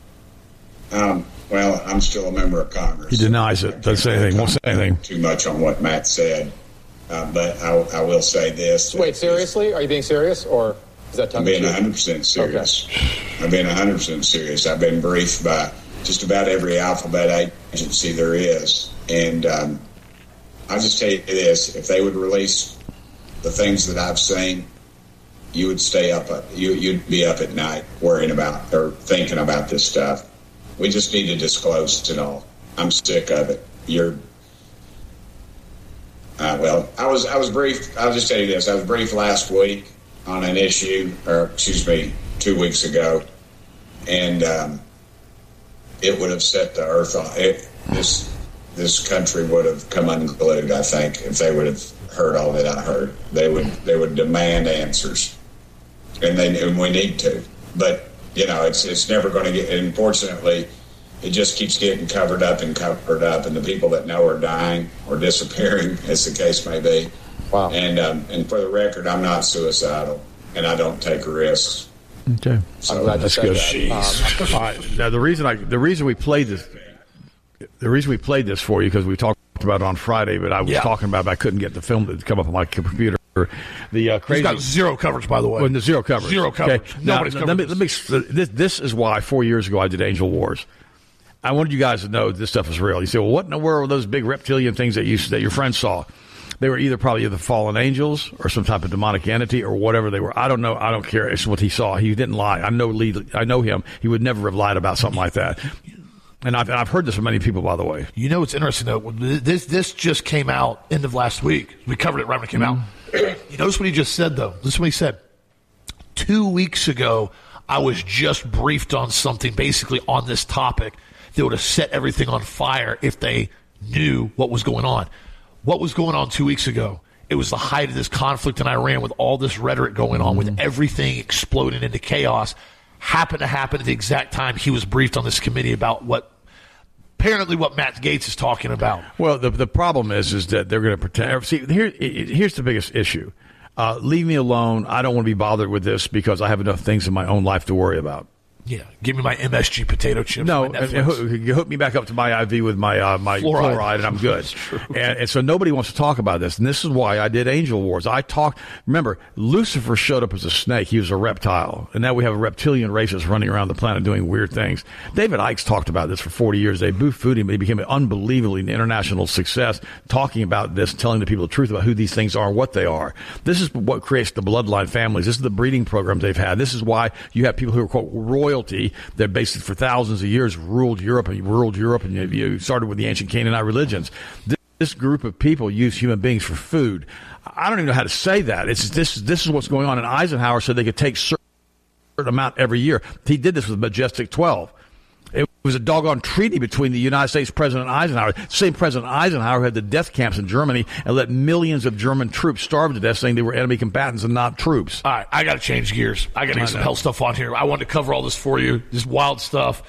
Um. Well, I'm still a member of Congress. He denies it. Doesn't say anything. Won't say anything. Too much on what Matt said. Uh, but I, I will say this. Wait, seriously? Are you being serious, or is that I'm being one hundred percent serious. Okay. I'm being one hundred percent serious. I've been briefed by just about every alphabet agency there is. And um, I'll just tell you this. If they would release the things that I've seen, you would stay up. You, you'd be up at night worrying about or thinking about this stuff. We just need to disclose it all. I'm sick of it. You're... Uh, well, I was I was briefed. I'll just tell you this. I was briefed last week on an issue, or excuse me, two weeks ago, and um, it would have set the earth on. It, this this country would have come unglued, I think, if they would have heard all that I heard. They would they would demand answers, and they and we need to. But you know, it's it's never going to get. Unfortunately, it just keeps getting covered up and covered up, and the people that know are dying or disappearing, as the case may be. Wow. And um, and for the record, I'm not suicidal, and I don't take risks. Okay, so that's good. That. Um, uh, now the reason I the reason we played this the reason we played this for you, because we talked about it on Friday, but I was yeah. talking about it, I couldn't get the film to come up on my computer. The uh, crazy. He's got zero coverage, by the way. Well, the zero coverage. Zero coverage. Okay. Nobody's now, covered let me, let me, this, this is why four years ago I did Angel Wars. I wanted you guys to know this stuff is real. You say, well, what in the world are those big reptilian things that you that your friends saw? They were either probably either fallen angels or some type of demonic entity or whatever they were. I don't know. I don't care. It's what he saw. He didn't lie. I know Lee. I know him. He would never have lied about something like that. And I've, and I've heard this from many people, by the way. You know what's interesting, though? This this just came out end of last week. We covered it right when it came mm-hmm. out. You notice what he just said, though? This is what he said. Two weeks ago, I was just briefed on something basically on this topic that would have set everything on fire if they knew what was going on. What was going on two weeks ago? It was the height of this conflict in Iran with all this rhetoric going on, mm-hmm. with everything exploding into chaos. Happened to happen at the exact time he was briefed on this committee about what apparently what Matt Gaetz is talking about. Well, the the problem is is that they're going to pretend. See, here here's the biggest issue. Uh, leave me alone. I don't want to be bothered with this because I have enough things in my own life to worry about. Yeah, give me my M S G potato chips. No, you hook me back up to my I V with my uh, my fluoride. fluoride, and I'm good. And, and so nobody wants to talk about this, and this is why I did Angel Wars. I talked. Remember, Lucifer showed up as a snake. He was a reptile, and now we have a reptilian races running around the planet doing weird things. David Icke talked about this for forty years. They boo-fooed him. He became an unbelievably international success, talking about this, telling the people the truth about who these things are and what they are. This is what creates the bloodline families. This is the breeding programs they've had. This is why you have people who are quote royal. That basically for thousands of years ruled Europe and ruled Europe, and you, you started with the ancient Canaanite religions. This, this group of people use human beings for food. I don't even know how to say that. It's this. This is what's going on. And Eisenhower said they could take certain amount every year. He did this with Majestic twelve. It was a doggone treaty between the United States President Eisenhower. The same President Eisenhower had the death camps in Germany and let millions of German troops starve to death, saying they were enemy combatants and not troops. All right, I got to change gears. I got to get some health stuff on here. I wanted to cover all this for you, this wild stuff.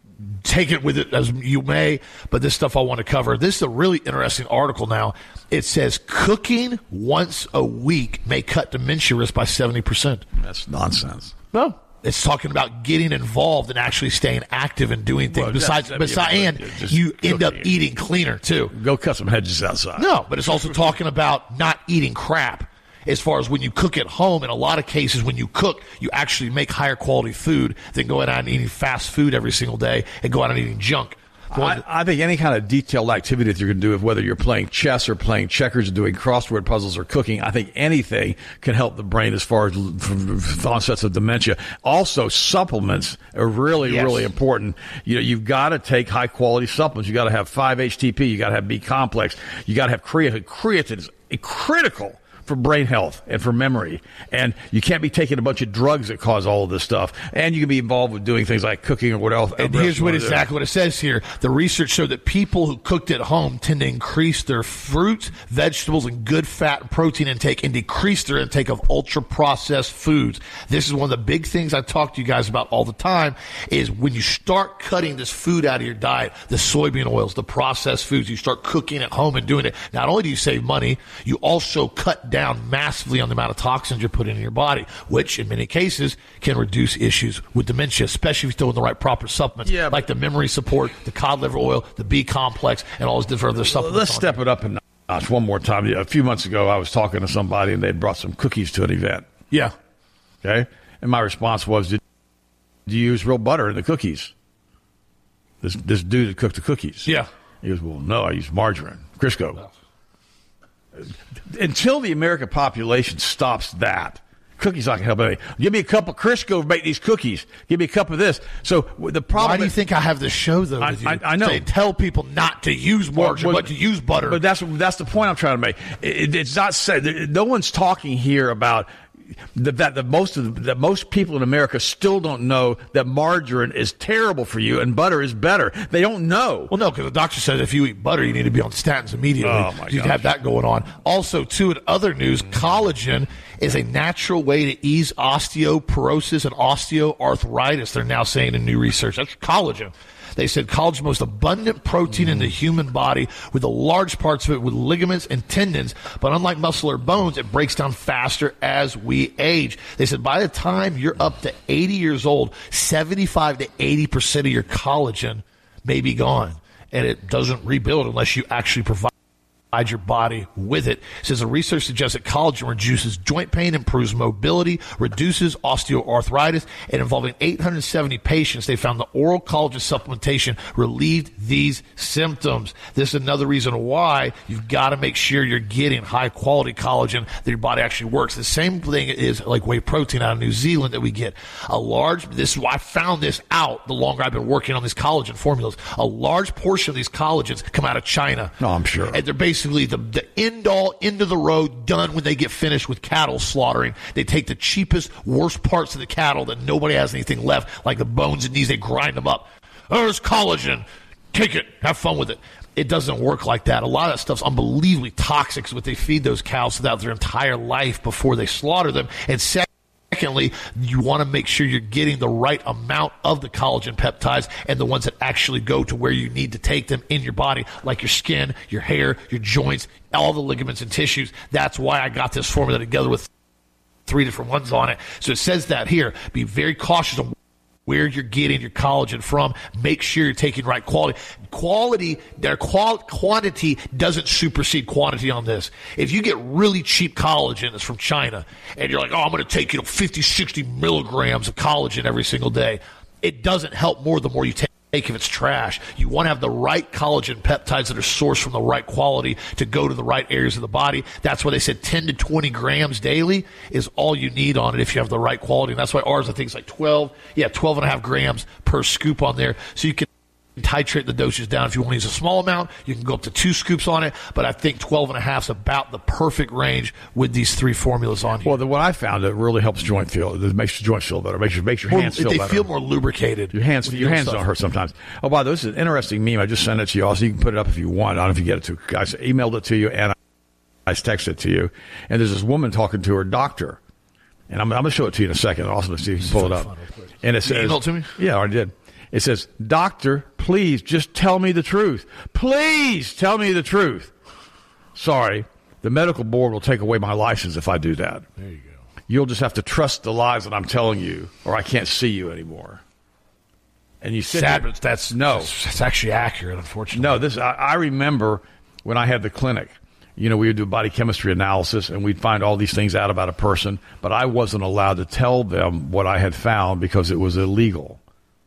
Take it with it as you may, but this stuff I want to cover. This is a really interesting article now. It says cooking once a week may cut dementia risk by seventy percent. That's nonsense. No. It's talking about getting involved and actually staying active and doing things. Well, besides, besides, and you end up eating cleaner too. Go cut some hedges outside. No, but it's also talking about not eating crap. As far as when you cook at home, in a lot of cases, when you cook, you actually make higher quality food than going out and eating fast food every single day and go out and eating junk. I, I think any kind of detailed activity that you're going to do, whether you're playing chess or playing checkers or doing crossword puzzles or cooking, I think anything can help the brain as far as onsets of dementia. Also, supplements are really, yes. really important. You know, you've got to take high quality supplements. You got to have five H T P. You got to have B complex. You got to have creatine. Creatine is critical for brain health and for memory. And you can't be taking a bunch of drugs that cause all of this stuff. And you can be involved with doing things like cooking or what else. And here's what exactly what it says here. The research showed that people who cooked at home tend to increase their fruits, vegetables, and good fat and protein intake and decrease their intake of ultra-processed foods. This is one of the big things I talk to you guys about all the time is when you start cutting this food out of your diet, the soybean oils, the processed foods, you start cooking at home and doing it. Not only do you save money, you also cut down down massively on the amount of toxins you're putting in your body, which in many cases can reduce issues with dementia, especially if you're still in the right proper supplements, yeah, like the memory support, the cod liver oil, the B complex, and all those different other supplements. Let's step it up a notch one more time. A few months ago, I was talking to somebody, and they'd brought some cookies to an event. Yeah. Okay? And my response was, did you use real butter in the cookies? This this dude that cooked the cookies. Yeah. He goes, well, no, I use margarine, Crisco. No. Until the American population stops that, cookies not going to help anything. Give me a cup of Crisco to make these cookies. Give me a cup of this. So the problem. Why do you is, think I have this show though? I, with you? I, I know. They tell people not to use margarine, well, but to use butter. But that's that's the point I'm trying to make. It, it's not said. No one's talking here about. That, that the most of the, that most people in America still don't know that margarine is terrible for you and butter is better. They don't know. Well, no, because the doctor said if you eat butter, you need to be on statins immediately. Oh my you have that going on. Also, too, in other news, collagen is a natural way to ease osteoporosis and osteoarthritis. They're now saying in new research. That's collagen. They said collagen is the most abundant protein mm. in the human body, with the large parts of it with ligaments and tendons. But unlike muscle or bones, it breaks down faster as we age. They said by the time you're up to eighty years old, seventy-five to eighty percent of your collagen may be gone. And it doesn't rebuild unless you actually provide your body with it. It says the research suggests that collagen reduces joint pain, improves mobility, reduces osteoarthritis, and involving eight hundred seventy patients, they found the oral collagen supplementation relieved these symptoms. This is another reason why you've got to make sure you're getting high quality collagen that your body actually works. The same thing is like whey protein out of New Zealand that we get. A large, this is why I found this out the longer I've been working on these collagen formulas. A large portion of these collagens come out of China. No, I'm sure. And they're basically Basically, the, the end all, end of the road, done when they get finished with cattle slaughtering. They take the cheapest, worst parts of the cattle that nobody has anything left, like the bones and knees, they grind them up. Oh, there's collagen. Take it. Have fun with it. It doesn't work like that. A lot of that stuff's unbelievably toxic. It's what they feed those cows throughout their entire life before they slaughter them. And second, Secondly, you want to make sure you're getting the right amount of the collagen peptides and the ones that actually go to where you need to take them in your body, like your skin, your hair, your joints, all the ligaments and tissues. That's why I got this formula together with three different ones on it. So it says that here. Be very cautious on where you're getting your collagen from. Make sure you're taking right quality. Quality, their qual- quantity doesn't supersede quantity on this. If you get really cheap collagen that's from China, and you're like, oh, I'm going to take, you know, fifty, sixty milligrams of collagen every single day, it doesn't help more the more you take. If it's trash. You want to have the right collagen peptides that are sourced from the right quality to go to the right areas of the body. That's why they said ten to twenty grams daily is all you need on it if you have the right quality. And that's why ours, I think, is like twelve, yeah, twelve and a half grams per scoop on there. So you can titrate the dosage down. If you want to use a small amount, you can go up to two scoops on it. But I think twelve and a half is about the perfect range with these three formulas on here. Well, the, what I found, it really helps joint feel. It makes your joints feel better. It makes your, makes your more, hands feel they better. They feel more lubricated. Your hands, your hands don't hurt sometimes. Oh, by the way, this is an interesting meme. I just sent it to you. Also, you can put it up if you want. I don't know if you get it to. I emailed it to you and I texted it to you. And there's this woman talking to her doctor. And I'm, I'm going to show it to you in a second. Also, to see if you can pull it up. And it says, you emailed it to me? Yeah, I did. It says, doctor, please just tell me the truth. Please tell me the truth. Sorry, the medical board will take away my license if I do that. There you go. You'll just have to trust the lies that I'm telling you, or I can't see you anymore. And you said, Sad, but that's no, that's actually accurate, unfortunately. No, this I, I remember when I had the clinic. You know, we would do body chemistry analysis, and we'd find all these things out about a person, but I wasn't allowed to tell them what I had found because it was illegal.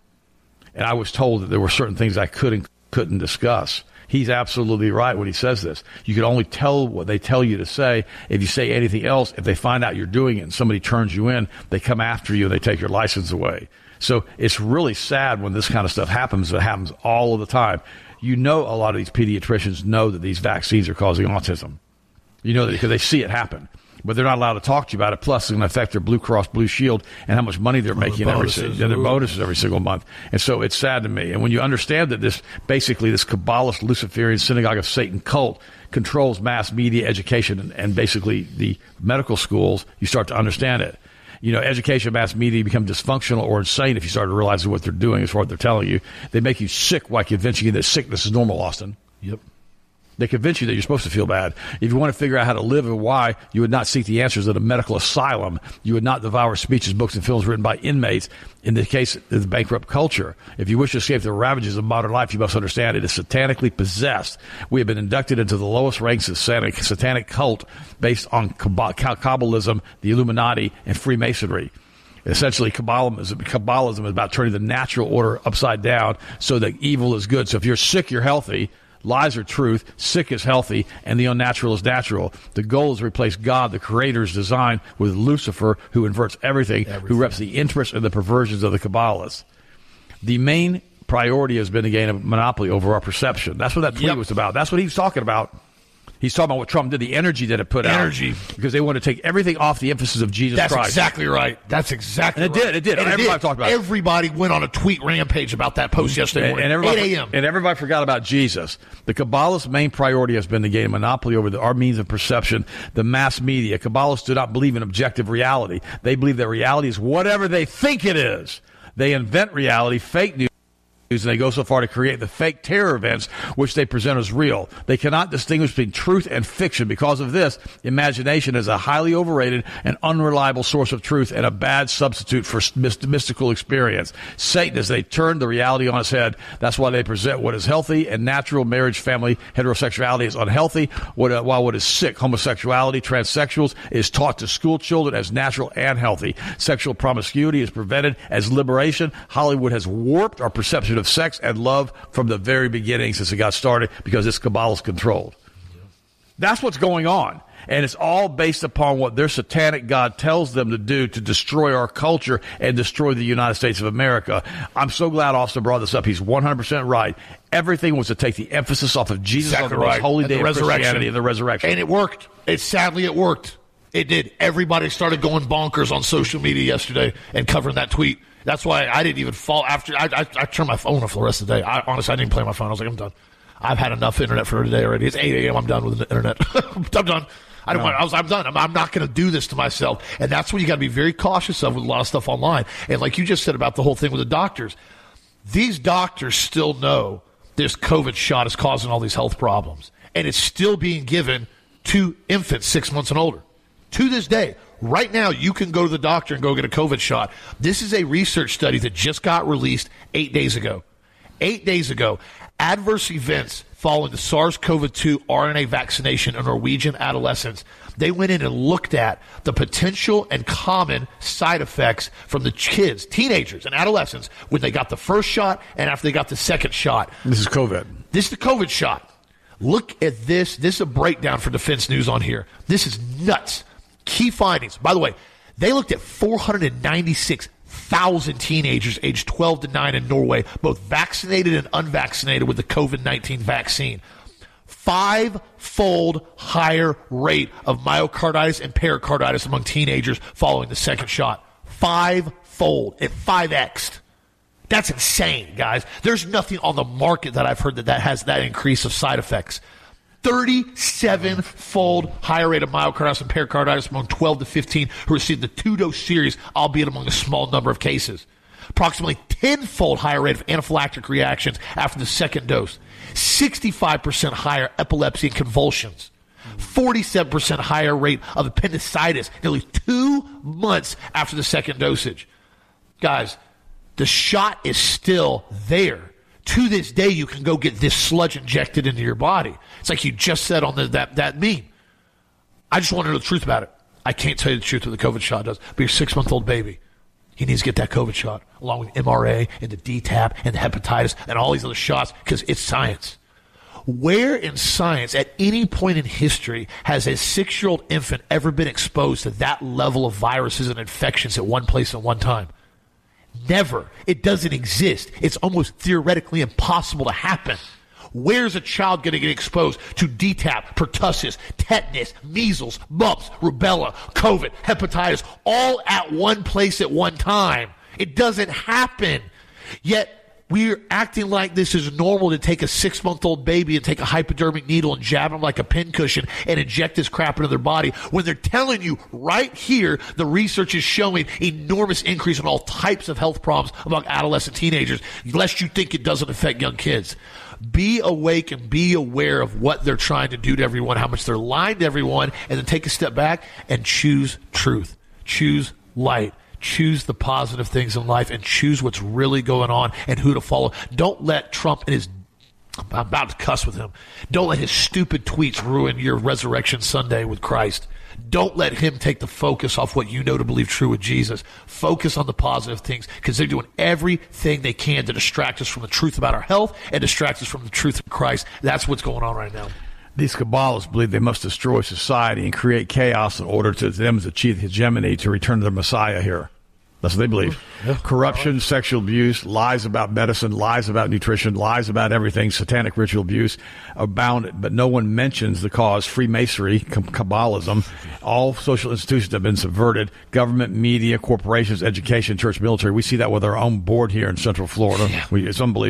And I was told that there were certain things I couldn't couldn't discuss. He's absolutely right when he says this. You can only tell what they tell you to say. If you say anything else, if they find out you're doing it and somebody turns you in, they come after you and they take your license away. So it's really sad when this kind of stuff happens. It happens all of the time. You know, a lot of these pediatricians know that these vaccines are causing autism. You know that because they see it happen. But they're not allowed to talk to you about it. Plus, it's going to affect their Blue Cross Blue Shield and how much money they're making every single their bonuses every single month. And so it's sad to me. And when you understand that this basically this Kabbalist Luciferian synagogue of Satan cult controls mass media, education, and, and basically the medical schools, you start to understand it. You know, education, mass media become dysfunctional or insane if you start to realize what they're doing is what they're telling you. They make you sick by convincing you that sickness is normal, Austin. Yep. They convince you that you're supposed to feel bad. If you want to figure out how to live and why, you would not seek the answers at a medical asylum. You would not devour speeches, books, and films written by inmates in the case of the bankrupt culture. If you wish to escape the ravages of modern life, you must understand it is satanically possessed. We have been inducted into the lowest ranks of satanic, satanic cult based on Kabbalism, the Illuminati, and Freemasonry. Essentially, Kabbalism, Kabbalism is about turning the natural order upside down so that evil is good. So if you're sick, you're healthy. Lies are truth, sick is healthy, and the unnatural is natural. The goal is to replace God, the Creator's design, with Lucifer, who inverts everything, everything. who reps the interests and the perversions of the Kabbalists. The main priority has been to gain a monopoly over our perception. That's what that tweet yep. was about. That's what he was talking about. He's talking about what Trump did, the energy that it put energy. out. Energy. Because they want to take everything off the emphasis of Jesus That's Christ. That's exactly right. That's exactly and it right. did. It did. And everybody it did. talked about it. Everybody went on a tweet rampage about that post yesterday morning, and, and eight a.m. And everybody forgot about Jesus. The Kabbalist's main priority has been to gain a monopoly over the, our means of perception, the mass media. Kabbalists do not believe in objective reality. They believe that reality is whatever they think it is. They invent reality, fake news, and they go so far to create the fake terror events which they present as real. They cannot distinguish between truth and fiction. Because of this, imagination is a highly overrated and unreliable source of truth and a bad substitute for myst- mystical experience. Satan, as they turn the reality on its head, that's why they present what is healthy and natural marriage, family, heterosexuality is unhealthy, what, uh, while what is sick, homosexuality, transsexuals, is taught to school children as natural and healthy. Sexual promiscuity is prevented as liberation. Hollywood has warped our perception of sex and love from the very beginning since it got started because this cabal is controlled. That's what's going on. And it's all based upon what their satanic God tells them to do to destroy our culture and destroy the United States of America. I'm so glad Austin brought this up. He's one hundred percent right. Everything was to take the emphasis off of Jesus exactly on the most right. holy and day the of Christianity and the resurrection. And it worked. It sadly it worked. It did. Everybody started going bonkers on social media yesterday and covering that tweet. That's why I didn't even fall after. I, I, I turned my phone off for the rest of the day. I, honestly, I didn't play my phone. I was like, I'm done. I've had enough internet for today already. It's eight a.m. I'm done with the internet. I'm done. I don't no. want, I was, I'm done. I'm, I'm not going to do this to myself. And that's what you got to be very cautious of with a lot of stuff online. And like you just said about the whole thing with the doctors, these doctors still know this COVID shot is causing all these health problems. And it's still being given to infants six months and older. To this day, right now, you can go to the doctor and go get a COVID shot. This is a research study that just got released eight days ago. Eight days ago, adverse events following the SARS-C o V two R N A vaccination in Norwegian adolescents. They went in and looked at the potential and common side effects from the kids, teenagers, and adolescents when they got the first shot and after they got the second shot. This is COVID. This is the COVID shot. Look at this. This is a breakdown for Defense News on here. This is nuts. Key findings. By the way, they looked at four hundred ninety-six thousand teenagers aged twelve to nine in Norway, both vaccinated and unvaccinated with the COVID nineteen vaccine. Five-fold higher rate of myocarditis and pericarditis among teenagers following the second shot. Five-fold. It five X'd. That's insane, guys. There's nothing on the market that I've heard that, that has that increase of side effects. thirty-seven-fold higher rate of myocarditis and pericarditis among twelve to fifteen who received the two-dose series, albeit among a small number of cases. Approximately ten-fold higher rate of anaphylactic reactions after the second dose. sixty-five percent higher epilepsy and convulsions. forty-seven percent higher rate of appendicitis nearly two months after the second dosage. Guys, the shot is still there. To this day, you can go get this sludge injected into your body. It's like you just said on the, that, that meme. I just want to know the truth about it. I can't tell you the truth what the COVID shot does. But your six-month-old baby, he needs to get that COVID shot, along with M R A and the D TAP and the hepatitis and all these other shots, because it's science. Where in science, at any point in history, has a six-year-old infant ever been exposed to that level of viruses and infections at one place at one time? Never. It doesn't exist. It's almost theoretically impossible to happen. Where's a child going to get exposed to D TAP, pertussis, tetanus, measles, mumps, rubella, COVID, hepatitis, all at one place at one time? It doesn't happen. Yet we're acting like this is normal to take a six-month-old baby and take a hypodermic needle and jab them like a pincushion and inject this crap into their body when they're telling you right here the research is showing enormous increase in all types of health problems among adolescent teenagers, lest you think it doesn't affect young kids. Be awake and be aware of what they're trying to do to everyone, how much they're lying to everyone, and then take a step back and choose truth. Choose light. Choose the positive things in life and choose what's really going on and who to follow. Don't let Trump and his, I'm about to cuss with him, don't let his stupid tweets ruin your Resurrection Sunday with Christ. Don't let him take the focus off what you know to believe true with Jesus. Focus on the positive things, because they're doing everything they can to distract us from the truth about our health and distract us from the truth of Christ. That's what's going on right now. These Kabbalists believe they must destroy society and create chaos in order to them to achieve hegemony to return to their Messiah here. That's what they believe. Yeah. Corruption, sexual abuse, lies about medicine, lies about nutrition, lies about everything, satanic ritual abuse abound, but no one mentions the cause, Freemasonry, Kabbalism. All social institutions have been subverted, government, media, corporations, education, church, military. We see that with our own board here in Central Florida. Yeah. We, it's unbelievable.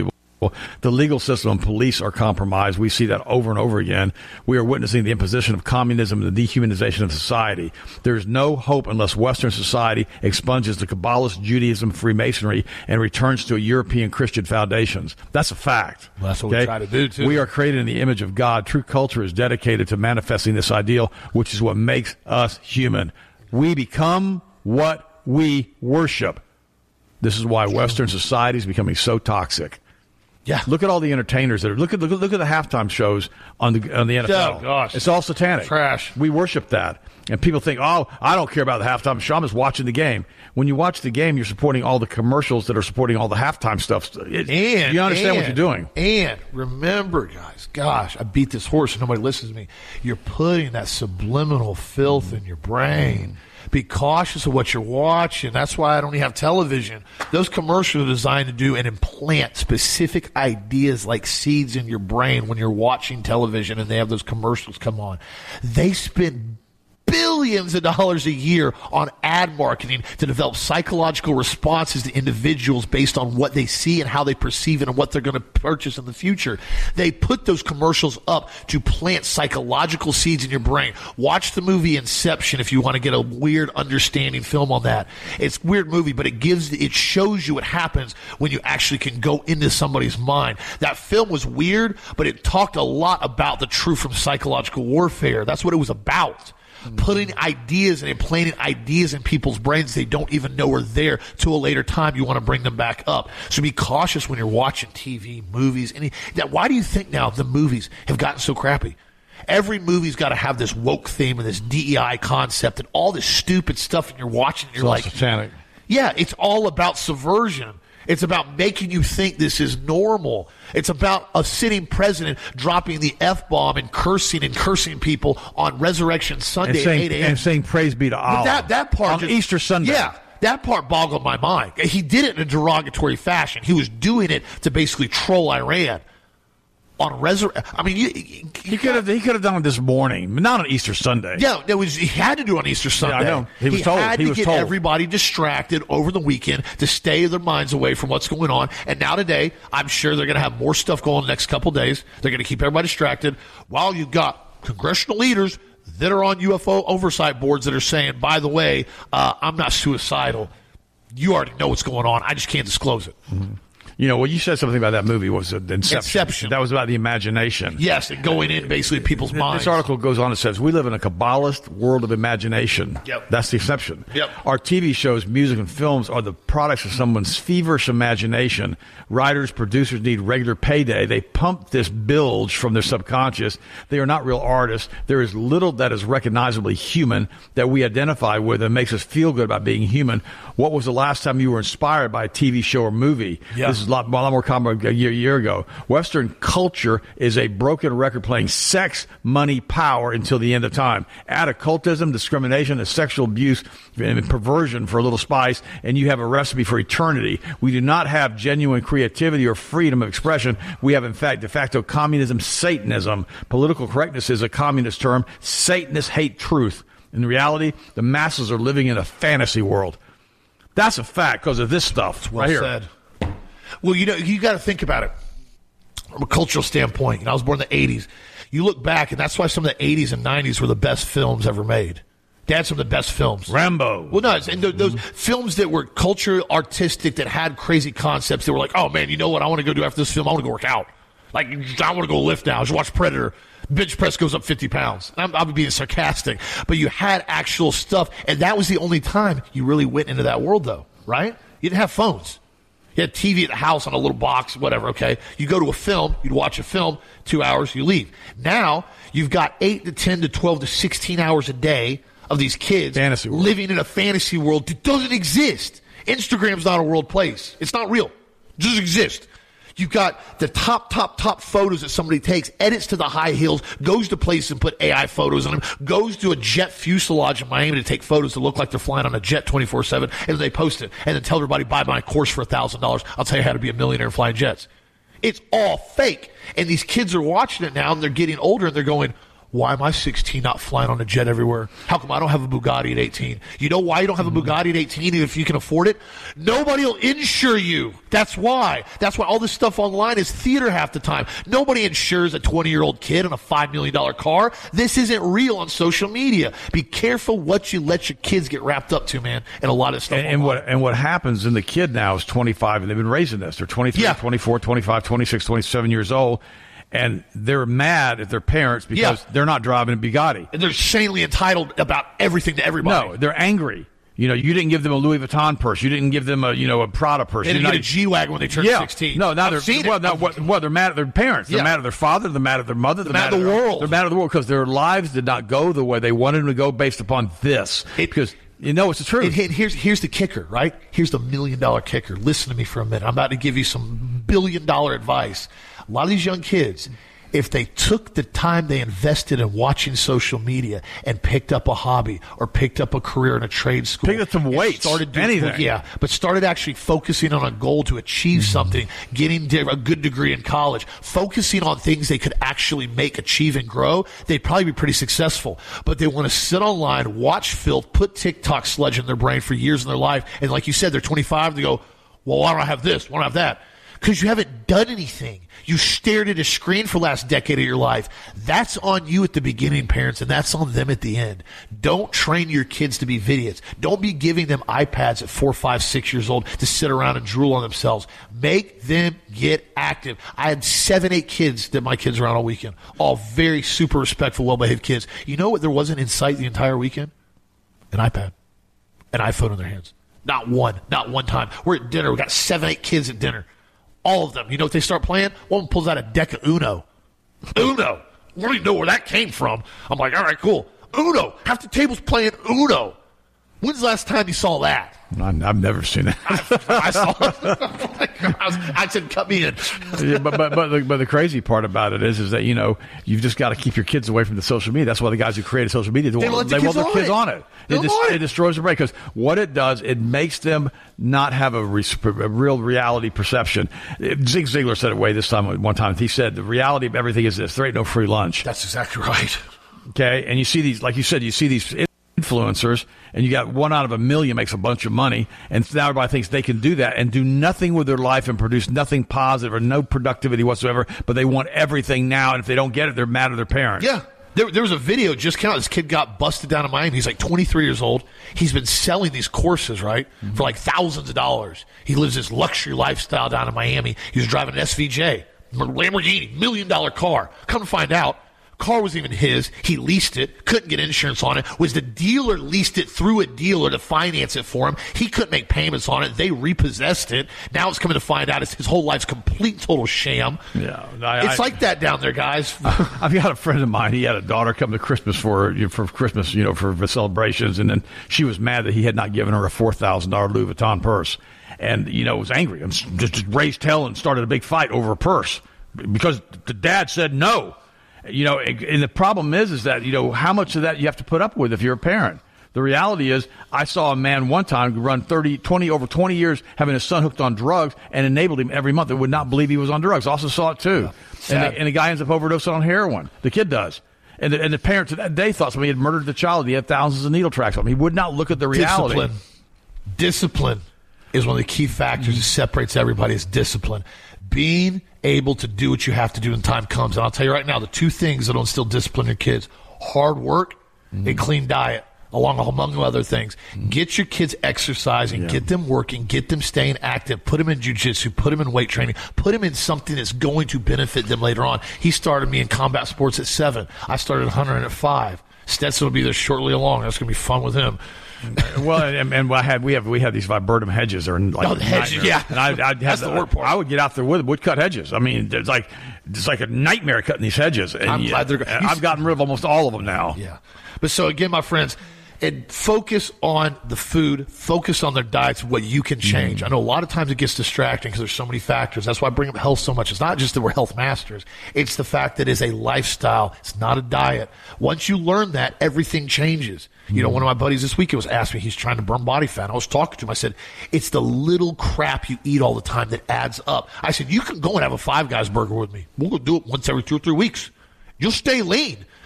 Well, the legal system and police are compromised. We see that over and over again. We are witnessing the imposition of communism and the dehumanization of society. There is no hope unless Western society expunges the Kabbalist Judaism, Freemasonry, and returns to a European Christian foundations. That's a fact. Well, that's what okay? we try to do, too. We are created in the image of God. True culture is dedicated to manifesting this ideal, which is what makes us human. We become what we worship. This is why Western society is becoming so toxic. Yeah. Look at all the entertainers that are. Look at look at, look at the halftime shows on the on the N F L. Oh, gosh. It's all satanic. Trash. We worship that. And people think, oh, I don't care about the halftime show. I'm just watching the game. When you watch the game, you're supporting all the commercials that are supporting all the halftime stuff. It, and you understand and, what you're doing. And remember, guys, gosh, I beat this horse and nobody listens to me. You're putting that subliminal filth in your brain. Be cautious of what you're watching. That's why I don't even have television. Those commercials are designed to do and implant specific ideas like seeds in your brain when you're watching television and they have those commercials come on. They spend billions of dollars a year on ad marketing to develop psychological responses to individuals based on what they see and how they perceive it and what they're going to purchase in the future. They put those commercials up to plant psychological seeds in your brain. Watch the movie Inception if you want to get a weird understanding film on that. It's a weird movie, but it gives, it shows you what happens when you actually can go into somebody's mind. That film was weird, but it talked a lot about the truth from psychological warfare. That's what it was about. Putting ideas and implanting ideas in people's brains they don't even know are there. To a later time, you want to bring them back up. So be cautious when you're watching T V, movies. Any, that, why do you think now the movies have gotten so crappy? Every movie's got to have this woke theme and this D E I concept and all this stupid stuff, and you're watching and you're like, satanic. Yeah, it's all about subversion. It's about making you think this is normal. It's about a sitting president dropping the F-bomb and cursing and cursing people on Resurrection Sunday and saying, at eight a.m. And saying praise be to Allah. That, that part on just, Easter Sunday. Yeah, that part boggled my mind. He did it in a derogatory fashion. He was doing it to basically troll Iran. On Resur- I mean, you, you he could have he could have done it this morning, but not on Easter Sunday. Yeah, it was. He had to do it on Easter Sunday. Yeah, I know. He was he told. had he to was get told. everybody distracted over the weekend to stay their minds away from what's going on. And now today, I'm sure they're going to have more stuff going on the next couple days. They're going to keep everybody distracted while you've got congressional leaders that are on U F O oversight boards that are saying, by the way, uh, I'm not suicidal. You already know what's going on. I just can't disclose it. Mm-hmm. You know, well, you said something about that movie was Inception. Inception. That was about the imagination. Yes, and going in basically people's minds. This article goes on and says, we live in a Kabbalist world of imagination. Yep. That's the exception. Yep. Our T V shows, music, and films are the products of someone's feverish imagination. Writers, producers need regular payday. They pump this bilge from their subconscious. They are not real artists. There is little that is recognizably human that we identify with and makes us feel good about being human. What was the last time you were inspired by a T V show or movie? Yeah. This is a lot, a lot more common a year, year ago. Western culture is a broken record playing sex, money, power until the end of time. Add occultism, discrimination, and sexual abuse and perversion for a little spice, and you have a recipe for eternity. We do not have genuine creativity or freedom of expression. We have, in fact, de facto communism, Satanism. Political correctness is a communist term. Satanists hate truth. In reality, the masses are living in a fantasy world. That's a fact because of this stuff Well right here. said. Well, you know, you got to think about it from a cultural standpoint. You know, I was born in the eighties. You look back, and that's why some of the eighties and nineties were the best films ever made. They had some of the best films. Rambo. Well, no, it's, and th- those films that were culture artistic, that had crazy concepts, that were like, oh, man, you know what I want to go do after this film? I want to go work out. Like, I want to go lift now. Just watch Predator. Bench press goes up fifty pounds. I'm, I'm being sarcastic. But you had actual stuff, and that was the only time you really went into that world, though, right? You didn't have phones. You had T V at the house on a little box, whatever, okay? You go to a film, you'd watch a film, two hours, you leave. Now, you've got eight to ten to twelve to sixteen hours a day of these kids fantasy world. living in a fantasy world that doesn't exist. Instagram's not a world place. It's not real. It doesn't exist. You've got the top, top, top photos that somebody takes, edits to the high heels, goes to places and put A I photos on them, goes to a jet fuselage in Miami to take photos that look like they're flying on a jet twenty-four seven, and then they post it, and then tell everybody, buy my course for one thousand dollars. I'll tell you how to be a millionaire and flying jets. It's all fake. And these kids are watching it now, and they're getting older, and they're going, Why am I sixteen not flying on a jet everywhere? How come I don't have a Bugatti at eighteen? You know why you don't have a Bugatti at eighteen even if you can afford it? Nobody will insure you. That's why. That's why all this stuff online is theater half the time. Nobody insures a twenty-year-old kid in a five million dollars car. This isn't real on social media. Be careful what you let your kids get wrapped up to, man, and a lot of stuff. And, and what and what happens, and the kid now is twenty-five, and they've been raising this. They're twenty-three, yeah. twenty-four, twenty-five, twenty-six, twenty-seven years old. And they're mad at their parents because yeah. they're not driving a Bugatti. And they're insanely entitled about everything to everybody. No, they're angry. You know, you didn't give them a Louis Vuitton purse. You didn't give them a, you know, a Prada purse. They didn't not, get a G-Wagon when they turned yeah. sixteen. No, now I've they're seen well, it. now, what, well, they're mad at their parents. They're Yeah. mad at their father. They're mad at their mother. They're, They're mad at the their, world. They're mad at the world because their lives did not go the way they wanted them to go based upon this. It, because you know it's the truth. And, and here's here's the kicker, right? Here's the million dollar kicker. Listen to me for a minute. I'm about to give you some billion dollar advice. A lot of these young kids, if they took the time they invested in watching social media and picked up a hobby or picked up a career in a trade school, picked up some weights, started doing, anything, yeah, but started actually focusing on a goal to achieve mm-hmm. something, getting a good degree in college, focusing on things they could actually make, achieve, and grow, they'd probably be pretty successful. But they want to sit online, watch filth, put TikTok sludge in their brain for years in their life, and like you said, they're twenty-five, they go, well, why don't I have this? Why don't I have that? Because you haven't done anything. You stared at a screen for the last decade of your life. That's on you at the beginning, parents, and that's on them at the end. Don't train your kids to be idiots. Don't be giving them iPads at four, five, six years old to sit around and drool on themselves. Make them get active. I had seven, eight kids that my kids around all weekend. All very super respectful, well-behaved kids. You know what there wasn't in sight the entire weekend? An iPad. An iPhone in their hands. Not one. Not one time. We're at dinner. We got seven, eight kids at dinner. All of them. You know what they start playing? One pulls out a deck of Uno. Uno. I don't even know where that came from. I'm like, all right, cool. Uno. Half the table's playing Uno. When's the last time you saw that? I've never seen that. I, I saw it. I, was, I said, cut me in. yeah, but but but the, but the crazy part about it is is that, you know, you've just got to keep your kids away from the social media. That's why the guys who created social media, they, want, the they want their on kids it. on it. It, dis- it. it destroys their brain because what it does, it makes them not have a, re- a real reality perception. Zig Ziglar said it way this time one time. He said the reality of everything is this: there ain't no free lunch. That's exactly right. Okay, and you see these, like you said, you see these influencers, and you got one out of a million makes a bunch of money, and now everybody thinks they can do that and do nothing with their life and produce nothing positive or no productivity whatsoever, but they want everything now, and if they don't get it, they're mad at their parents. Yeah. There, there was a video just came out. This kid got busted down in Miami. He's like twenty-three years old. He's been selling these courses, right, mm-hmm. for like thousands of dollars. He lives this luxury lifestyle down in Miami. He was driving an S V J, Lamborghini, million dollar car. Come to find out, car wasn't even his. He leased it, couldn't get insurance on it. Was the dealer leased it through a dealer to finance it for him. He couldn't make payments on it. They repossessed it. Now it's coming to find out it's his whole life's complete total sham. Yeah, I, it's I, like that down there, guys. I've got a friend of mine. He had a daughter come to Christmas for for Christmas, you know, for the celebrations, and then she was mad that he had not given her a four thousand dollar Louis Vuitton purse, and you know was angry and just raised hell and started a big fight over a purse because the dad said no. You know, and the problem is, is that, you know, how much of that you have to put up with if you're a parent. The reality is, I saw a man one time run thirty, twenty, over twenty years having his son hooked on drugs and enabled him every month. They would not believe he was on drugs. Also saw it too. Yeah. And, the, and the guy ends up overdosing on heroin. The kid does. And the, and the parents of that day thought somebody had murdered the child. He had thousands of needle tracks on him. He would not look at the reality. Discipline. Discipline is one of the key factors mm-hmm. that separates everybody is discipline. Being able to do what you have to do when time comes. And I'll tell you right now, the two things that will instill discipline in your kids, hard work mm-hmm. and clean diet, along among other things. Mm-hmm. Get your kids exercising, yeah. get them working, get them staying active, put them in jiu-jitsu, put them in weight training, put them in something that's going to benefit them later on. He started me in combat sports at seven. I started hunting at five. Stetson will be there shortly along. That's going to be fun with him. well, and, and I had we have we have these viburnum hedges, or like oh, the hedges, yeah. And I, I'd have That's the, the work part. I would get out there with woodcut hedges. I mean, it's like it's like a nightmare cutting these hedges. And I'm you, glad they're. I've gotten rid of almost all of them now. Yeah, but so again, my friends. And focus on the food, focus on their diets, what you can change. Mm. I know a lot of times it gets distracting because there's so many factors. That's why I bring up health so much. It's not just that we're health masters. It's the fact that it's a lifestyle. It's not a diet. Once you learn that, everything changes. Mm. You know, one of my buddies this weekend was asking me, he's trying to burn body fat. I was talking to him. I said, it's the little crap you eat all the time that adds up. I said, you can go and have a Five Guys burger with me. We'll go do it once every two or three weeks. You'll stay lean.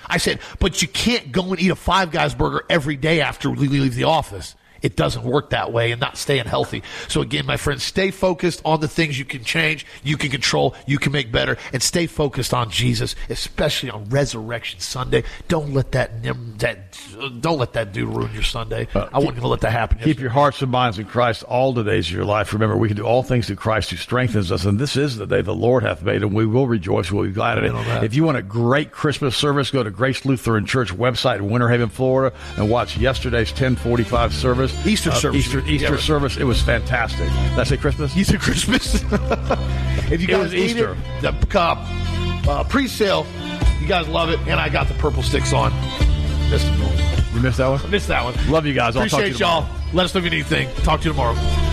I said, but you can't go and eat a Five Guys burger every day after we leave the office. It doesn't work that way and not staying healthy. So again, my friends, stay focused on the things you can change, you can control, you can make better, and stay focused on Jesus, especially on Resurrection Sunday. Don't let that that don't let that dude ruin your Sunday. Uh, I wasn't going to let that happen. Keep yesterday. Your hearts and minds in Christ all the days of your life. Remember, we can do all things through Christ who strengthens us, and this is the day the Lord hath made, and we will rejoice. We'll be glad in it. If you want a great Christmas service, go to Grace Lutheran Church website in Winter Haven, Florida, and watch yesterday's ten forty-five service. Easter uh, service. Easter, Easter yeah, service. It was fantastic. Did I say Christmas? Easter Christmas. If you guys need Easter. it, the uh, uh, pre-sale, you guys love it, and I got the purple sticks on. Missed You missed that one? I missed that one. Love you guys. I'll Appreciate talk to you tomorrow. y'all. Let us know if you need anything. Talk to you tomorrow.